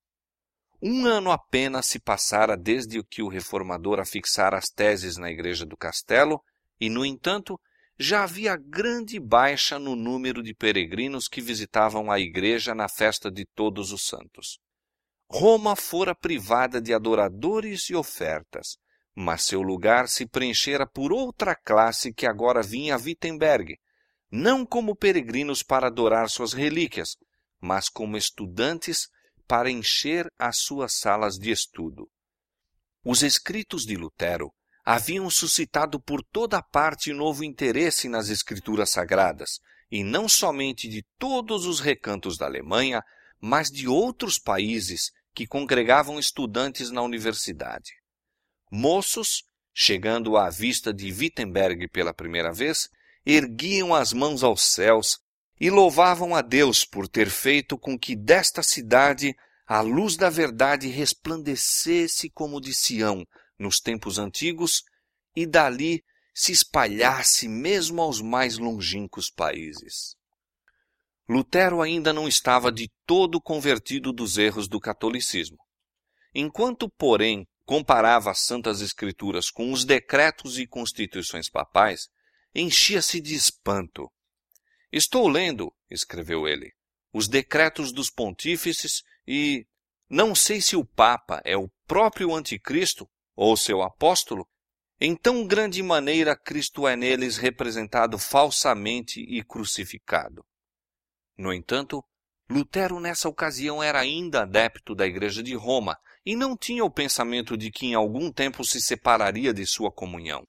1 ano apenas se passara desde que o reformador afixara as teses na igreja do castelo e, no entanto, já havia grande baixa no número de peregrinos que visitavam a igreja na festa de Todos os Santos. Roma fora privada de adoradores e ofertas, mas seu lugar se preenchera por outra classe que agora vinha a Wittenberg, não como peregrinos para adorar suas relíquias, mas como estudantes para encher as suas salas de estudo. Os escritos de Lutero haviam suscitado por toda parte novo interesse nas escrituras sagradas, e não somente de todos os recantos da Alemanha, mas de outros países que congregavam estudantes na universidade. Moços, chegando à vista de Wittenberg pela primeira vez, erguiam as mãos aos céus e louvavam a Deus por ter feito com que desta cidade a luz da verdade resplandecesse como de Sião nos tempos antigos e dali se espalhasse mesmo aos mais longínquos países. Lutero ainda não estava de todo convertido dos erros do catolicismo. Enquanto, porém, comparava as Santas Escrituras com os decretos e constituições papais, enchia-se de espanto. Estou lendo, escreveu ele, os decretos dos pontífices e não sei se o Papa é o próprio Anticristo ou seu apóstolo. Em tão grande maneira Cristo é neles representado falsamente e crucificado. No entanto, Lutero nessa ocasião era ainda adepto da Igreja de Roma e não tinha o pensamento de que em algum tempo se separaria de sua comunhão.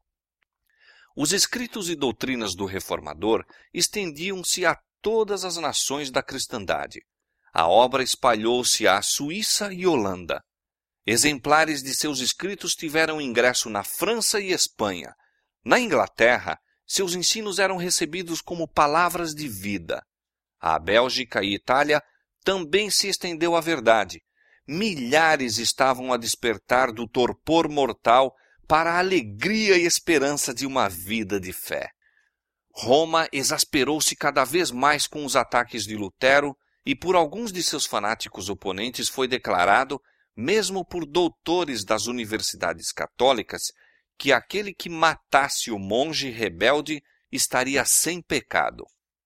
Os escritos e doutrinas do reformador estendiam-se a todas as nações da cristandade. A obra espalhou-se à Suíça e Holanda. Exemplares de seus escritos tiveram ingresso na França e Espanha. Na Inglaterra, seus ensinos eram recebidos como palavras de vida. À Bélgica e Itália também se estendeu a verdade. Milhares estavam a despertar do torpor mortal para a alegria e esperança de uma vida de fé. Roma exasperou-se cada vez mais com os ataques de Lutero e por alguns de seus fanáticos oponentes foi declarado, mesmo por doutores das universidades católicas, que aquele que matasse o monge rebelde estaria sem pecado.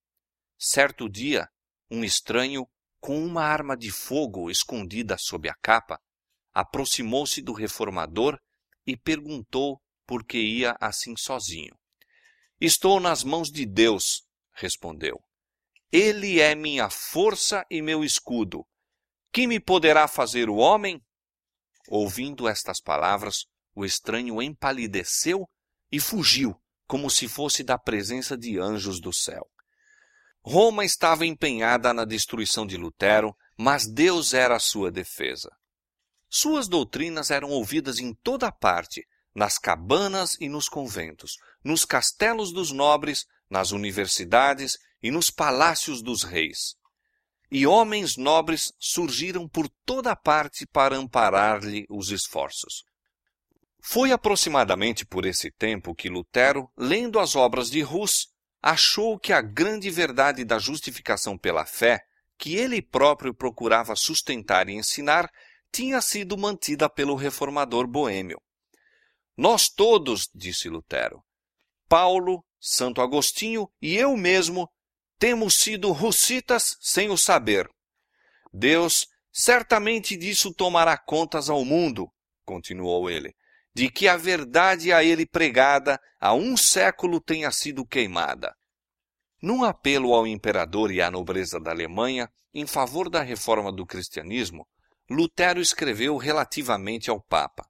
Certo dia, um estranho, com uma arma de fogo escondida sob a capa, aproximou-se do reformador e perguntou por que ia assim sozinho. "Estou nas mãos de Deus", respondeu. "Ele é minha força e meu escudo. Que me poderá fazer o homem?" Ouvindo estas palavras, o estranho empalideceu e fugiu, como se fosse da presença de anjos do céu. Roma estava empenhada na destruição de Lutero, mas Deus era a sua defesa. Suas doutrinas eram ouvidas em toda parte, nas cabanas e nos conventos, nos castelos dos nobres, nas universidades e nos palácios dos reis. E homens nobres surgiram por toda parte para amparar-lhe os esforços. Foi aproximadamente por esse tempo que Lutero, lendo as obras de Hus, achou que a grande verdade da justificação pela fé, que ele próprio procurava sustentar e ensinar, tinha sido mantida pelo reformador boêmio. "Nós todos", disse Lutero, "Paulo, Santo Agostinho e eu mesmo, temos sido hussitas sem o saber. Deus certamente disso tomará contas ao mundo", continuou ele, "de que a verdade a ele pregada há 1 século tenha sido queimada." Num apelo ao imperador e à nobreza da Alemanha em favor da reforma do cristianismo, Lutero escreveu relativamente ao Papa: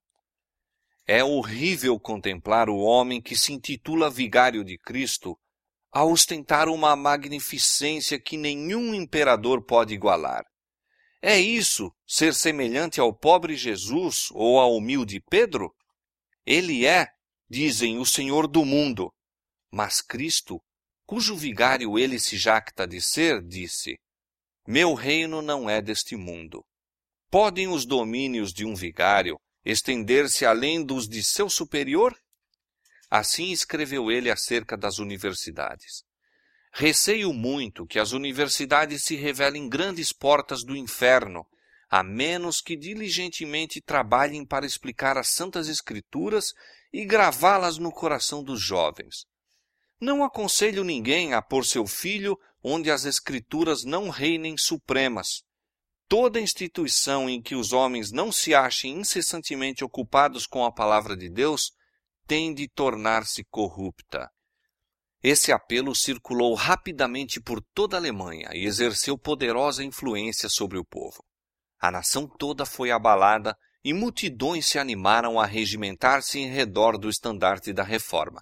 "É horrível contemplar o homem que se intitula vigário de Cristo a ostentar uma magnificência que nenhum imperador pode igualar. É isso ser semelhante ao pobre Jesus ou ao humilde Pedro? Ele é, dizem, o Senhor do mundo. Mas Cristo, cujo vigário ele se jacta de ser, disse: Meu reino não é deste mundo. Podem os domínios de um vigário estender-se além dos de seu superior? Assim escreveu ele acerca das universidades. Receio muito que as universidades se revelem grandes portas do inferno, a menos que diligentemente trabalhem para explicar as Santas Escrituras e gravá-las no coração dos jovens. Não aconselho ninguém a pôr seu filho onde as Escrituras não reinem supremas. Toda instituição em que os homens não se achem incessantemente ocupados com a palavra de Deus tem de tornar-se corrupta. Esse apelo circulou rapidamente por toda a Alemanha e exerceu poderosa influência sobre o povo. A nação toda foi abalada e multidões se animaram a regimentar-se em redor do estandarte da reforma.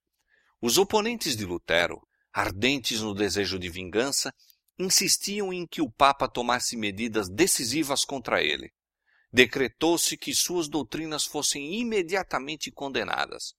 Os oponentes de Lutero, ardentes no desejo de vingança, insistiam em que o Papa tomasse medidas decisivas contra ele. Decretou-se que suas doutrinas fossem imediatamente condenadas.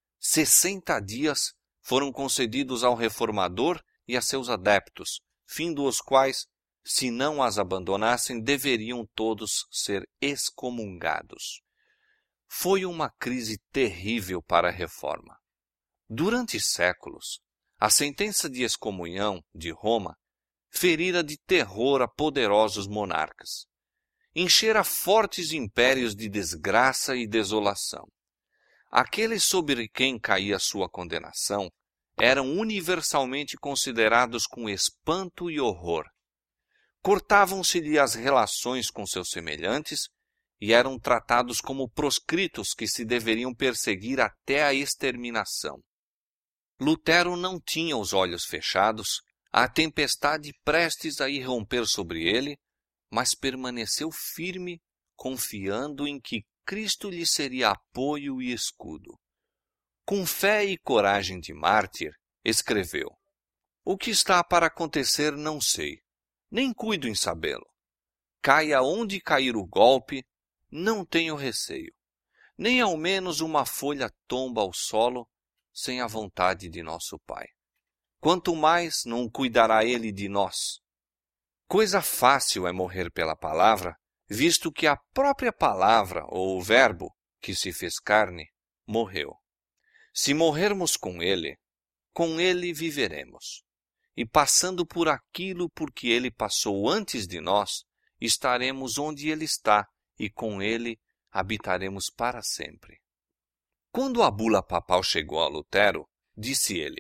60 dias foram concedidos ao reformador e a seus adeptos, findo os quais, se não as abandonassem, deveriam todos ser excomungados. Foi uma crise terrível para a reforma. Durante séculos, a sentença de excomunhão de Roma ferira de terror a poderosos monarcas. Enchera fortes impérios de desgraça e desolação. Aqueles sobre quem caía sua condenação eram universalmente considerados com espanto e horror. Cortavam-se-lhe as relações com seus semelhantes e eram tratados como proscritos que se deveriam perseguir até a exterminação. Lutero não tinha os olhos fechados, a tempestade prestes a irromper sobre ele, mas permaneceu firme, confiando em que Cristo lhe seria apoio e escudo. Com fé e coragem de mártir, escreveu: O que está para acontecer não sei, nem cuido em sabê-lo. Caia onde cair o golpe, não tenho receio, nem ao menos uma folha tomba ao solo, sem a vontade de nosso Pai. Quanto mais não cuidará ele de nós. Coisa fácil é morrer pela palavra, visto que a própria palavra, ou o verbo, que se fez carne, morreu. Se morrermos com ele viveremos. e passando por aquilo por que ele passou antes de nós, estaremos onde ele está e com ele habitaremos para sempre. Quando a bula papal chegou a Lutero, disse ele: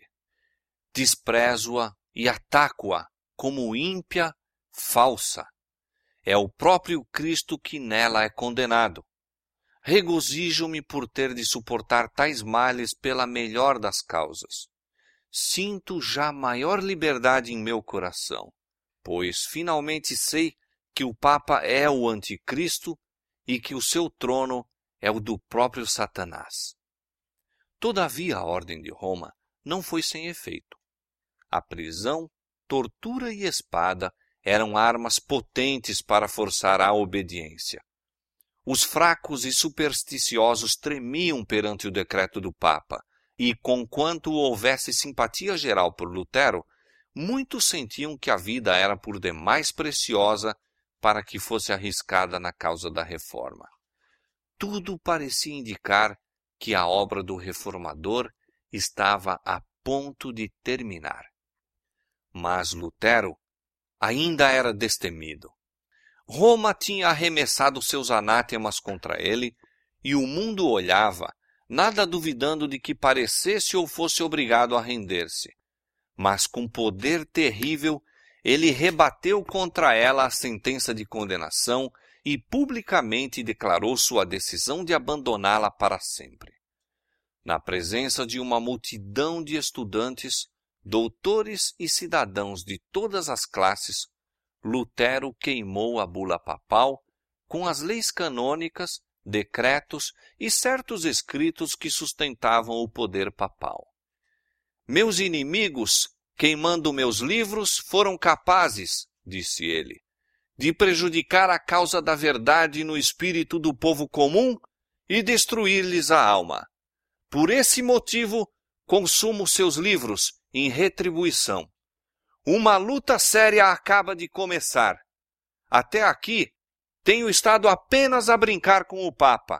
desprezo-a e ataco-a como ímpia, falsa. É o próprio Cristo que nela é condenado. Regozijo-me por ter de suportar tais males pela melhor das causas. Sinto já maior liberdade em meu coração, pois finalmente sei que o Papa é o anticristo e que o seu trono é o do próprio Satanás. Todavia, a Ordem de Roma não foi sem efeito. A prisão, tortura e espada eram armas potentes para forçar a obediência. Os fracos e supersticiosos tremiam perante o decreto do Papa, e, conquanto houvesse simpatia geral por Lutero, muitos sentiam que a vida era por demais preciosa para que fosse arriscada na causa da reforma. Tudo parecia indicar que a obra do reformador estava a ponto de terminar. Mas Lutero ainda era destemido. Roma tinha arremessado seus anátemas contra ele, e o mundo olhava, nada duvidando de que parecesse ou fosse obrigado a render-se. Mas com poder terrível, ele rebateu contra ela a sentença de condenação e publicamente declarou sua decisão de abandoná-la para sempre. Na presença de uma multidão de estudantes, doutores e cidadãos de todas as classes, Lutero queimou a bula papal com as leis canônicas, decretos e certos escritos que sustentavam o poder papal. Meus inimigos, queimando meus livros, foram capazes, disse ele, de prejudicar a causa da verdade no espírito do povo comum e destruir-lhes a alma. Por esse motivo, consumo seus livros em retribuição. Uma luta séria acaba de começar. Até aqui, tenho estado apenas a brincar com o Papa.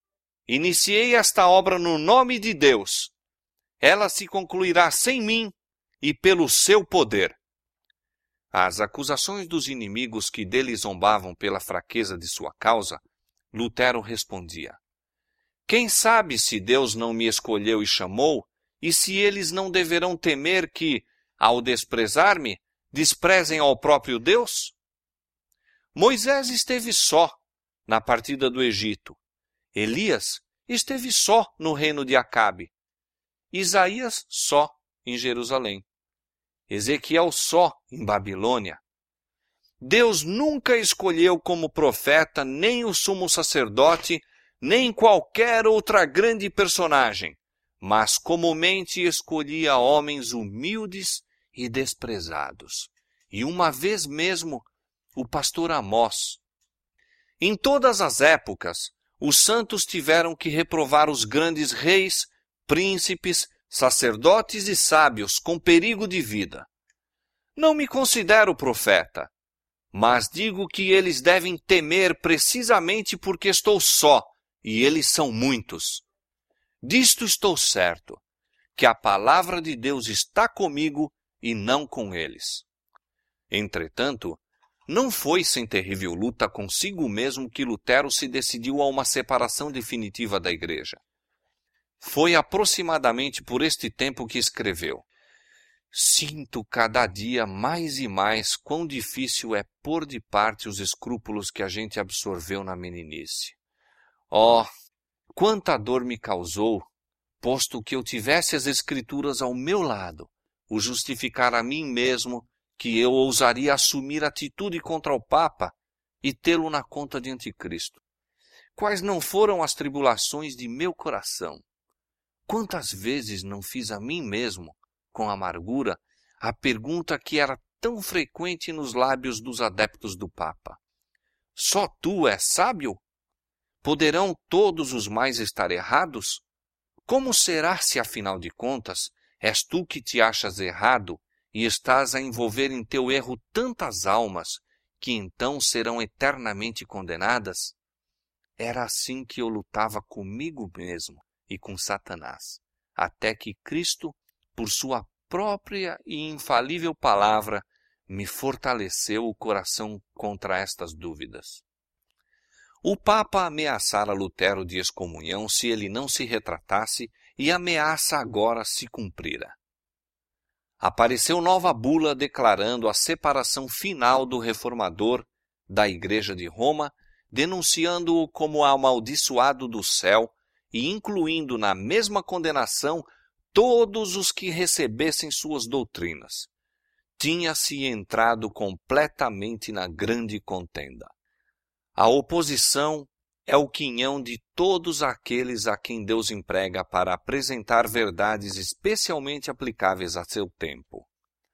Iniciei esta obra no nome de Deus. Ela se concluirá sem mim e pelo seu poder. Às acusações dos inimigos que dele zombavam pela fraqueza de sua causa, Lutero respondia: quem sabe se Deus não me escolheu e chamou, e se eles não deverão temer que, ao desprezar-me, desprezem ao próprio Deus? Moisés esteve só na partida do Egito. Elias esteve só no reino de Acabe. Isaías só em Jerusalém. Ezequiel só em Babilônia. Deus nunca escolheu como profeta nem o sumo sacerdote, nem qualquer outra grande personagem, mas comumente escolhia homens humildes e desprezados. E uma vez mesmo, o pastor Amós. Em todas as épocas, os santos tiveram que reprovar os grandes reis, príncipes, sacerdotes e sábios com perigo de vida. Não me considero profeta, mas digo que eles devem temer precisamente porque estou só, e eles são muitos. Disto estou certo, que a palavra de Deus está comigo e não com eles. Entretanto, não foi sem terrível luta consigo mesmo que Lutero se decidiu a uma separação definitiva da Igreja. Foi aproximadamente por este tempo que escreveu: sinto cada dia mais e mais quão difícil é pôr de parte os escrúpulos que a gente absorveu na meninice. Oh, quanta dor me causou, posto que eu tivesse as Escrituras ao meu lado, o justificar a mim mesmo que eu ousaria assumir atitude contra o Papa e tê-lo na conta de anticristo. Quais não foram as tribulações de meu coração? Quantas vezes não fiz a mim mesmo, com amargura, a pergunta que era tão frequente nos lábios dos adeptos do Papa: só tu és sábio? Poderão todos os mais estar errados? Como será se, afinal de contas, és tu que te achas errado e estás a envolver em teu erro tantas almas que então serão eternamente condenadas? Era assim que eu lutava comigo mesmo e com Satanás, até que Cristo, por sua própria e infalível palavra me fortaleceu o coração contra estas dúvidas. O Papa ameaçara Lutero de excomunhão se ele não se retratasse, e a ameaça agora se cumprira. Apareceu nova bula declarando a separação final do reformador da Igreja de Roma, denunciando-o como amaldiçoado do céu e incluindo na mesma condenação todos os que recebessem suas doutrinas. Tinha-se entrado completamente na grande contenda. A oposição é o quinhão de todos aqueles a quem Deus emprega para apresentar verdades especialmente aplicáveis a seu tempo.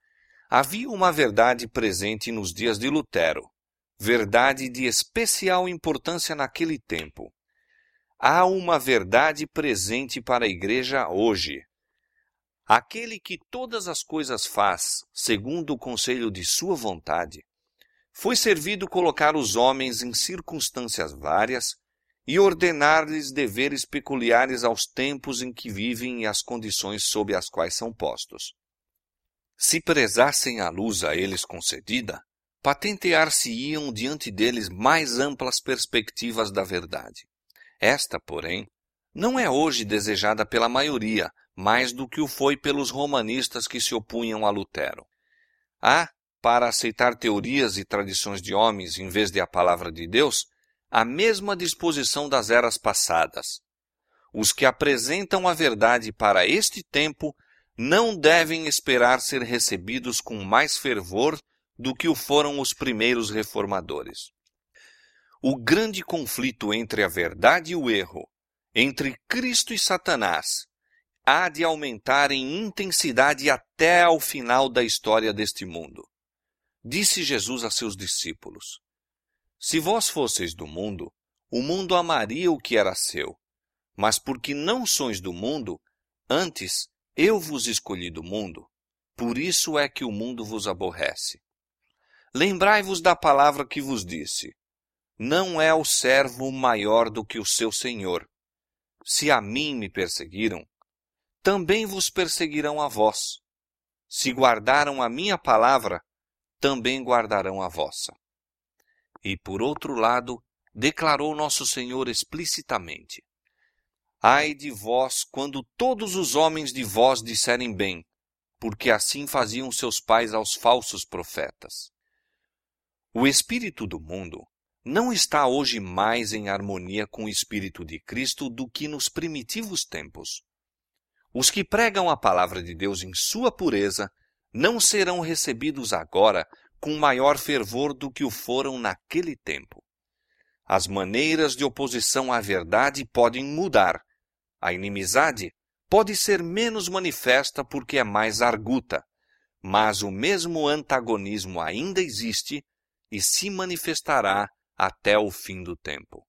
Havia uma verdade presente nos dias de Lutero, verdade de especial importância naquele tempo. Há uma verdade presente para a Igreja hoje. Aquele que todas as coisas faz, segundo o conselho de sua vontade, foi servido colocar os homens em circunstâncias várias e ordenar-lhes deveres peculiares aos tempos em que vivem e às condições sob as quais são postos. Se prezassem a luz a eles concedida, patentear-se-iam diante deles mais amplas perspectivas da verdade. Esta, porém, não é hoje desejada pela maioria, mais do que o foi pelos romanistas que se opunham a Lutero. Há, para aceitar teorias e tradições de homens em vez de a palavra de Deus, a mesma disposição das eras passadas. Os que apresentam a verdade para este tempo não devem esperar ser recebidos com mais fervor do que o foram os primeiros reformadores. O grande conflito entre a verdade e o erro, entre Cristo e Satanás, há de aumentar em intensidade até ao final da história deste mundo. Disse Jesus a seus discípulos: Se vós fosseis do mundo, o mundo amaria o que era seu. Mas porque não sois do mundo, antes eu vos escolhi do mundo. Por isso é que o mundo vos aborrece. Lembrai-vos da palavra que vos disse: Não é o servo maior do que o seu senhor. Se a mim me perseguiram, também vos perseguirão a vós. Se guardaram a minha palavra, também guardarão a vossa. E, por outro lado, declarou nosso Senhor explicitamente: Ai de vós, quando todos os homens de vós disserem bem, porque assim faziam seus pais aos falsos profetas. O espírito do mundo não está hoje mais em harmonia com o espírito de Cristo do que nos primitivos tempos. Os que pregam a palavra de Deus em sua pureza não serão recebidos agora com maior fervor do que o foram naquele tempo. As maneiras de oposição à verdade podem mudar. A inimizade pode ser menos manifesta porque é mais arguta, mas o mesmo antagonismo ainda existe e se manifestará até o fim do tempo.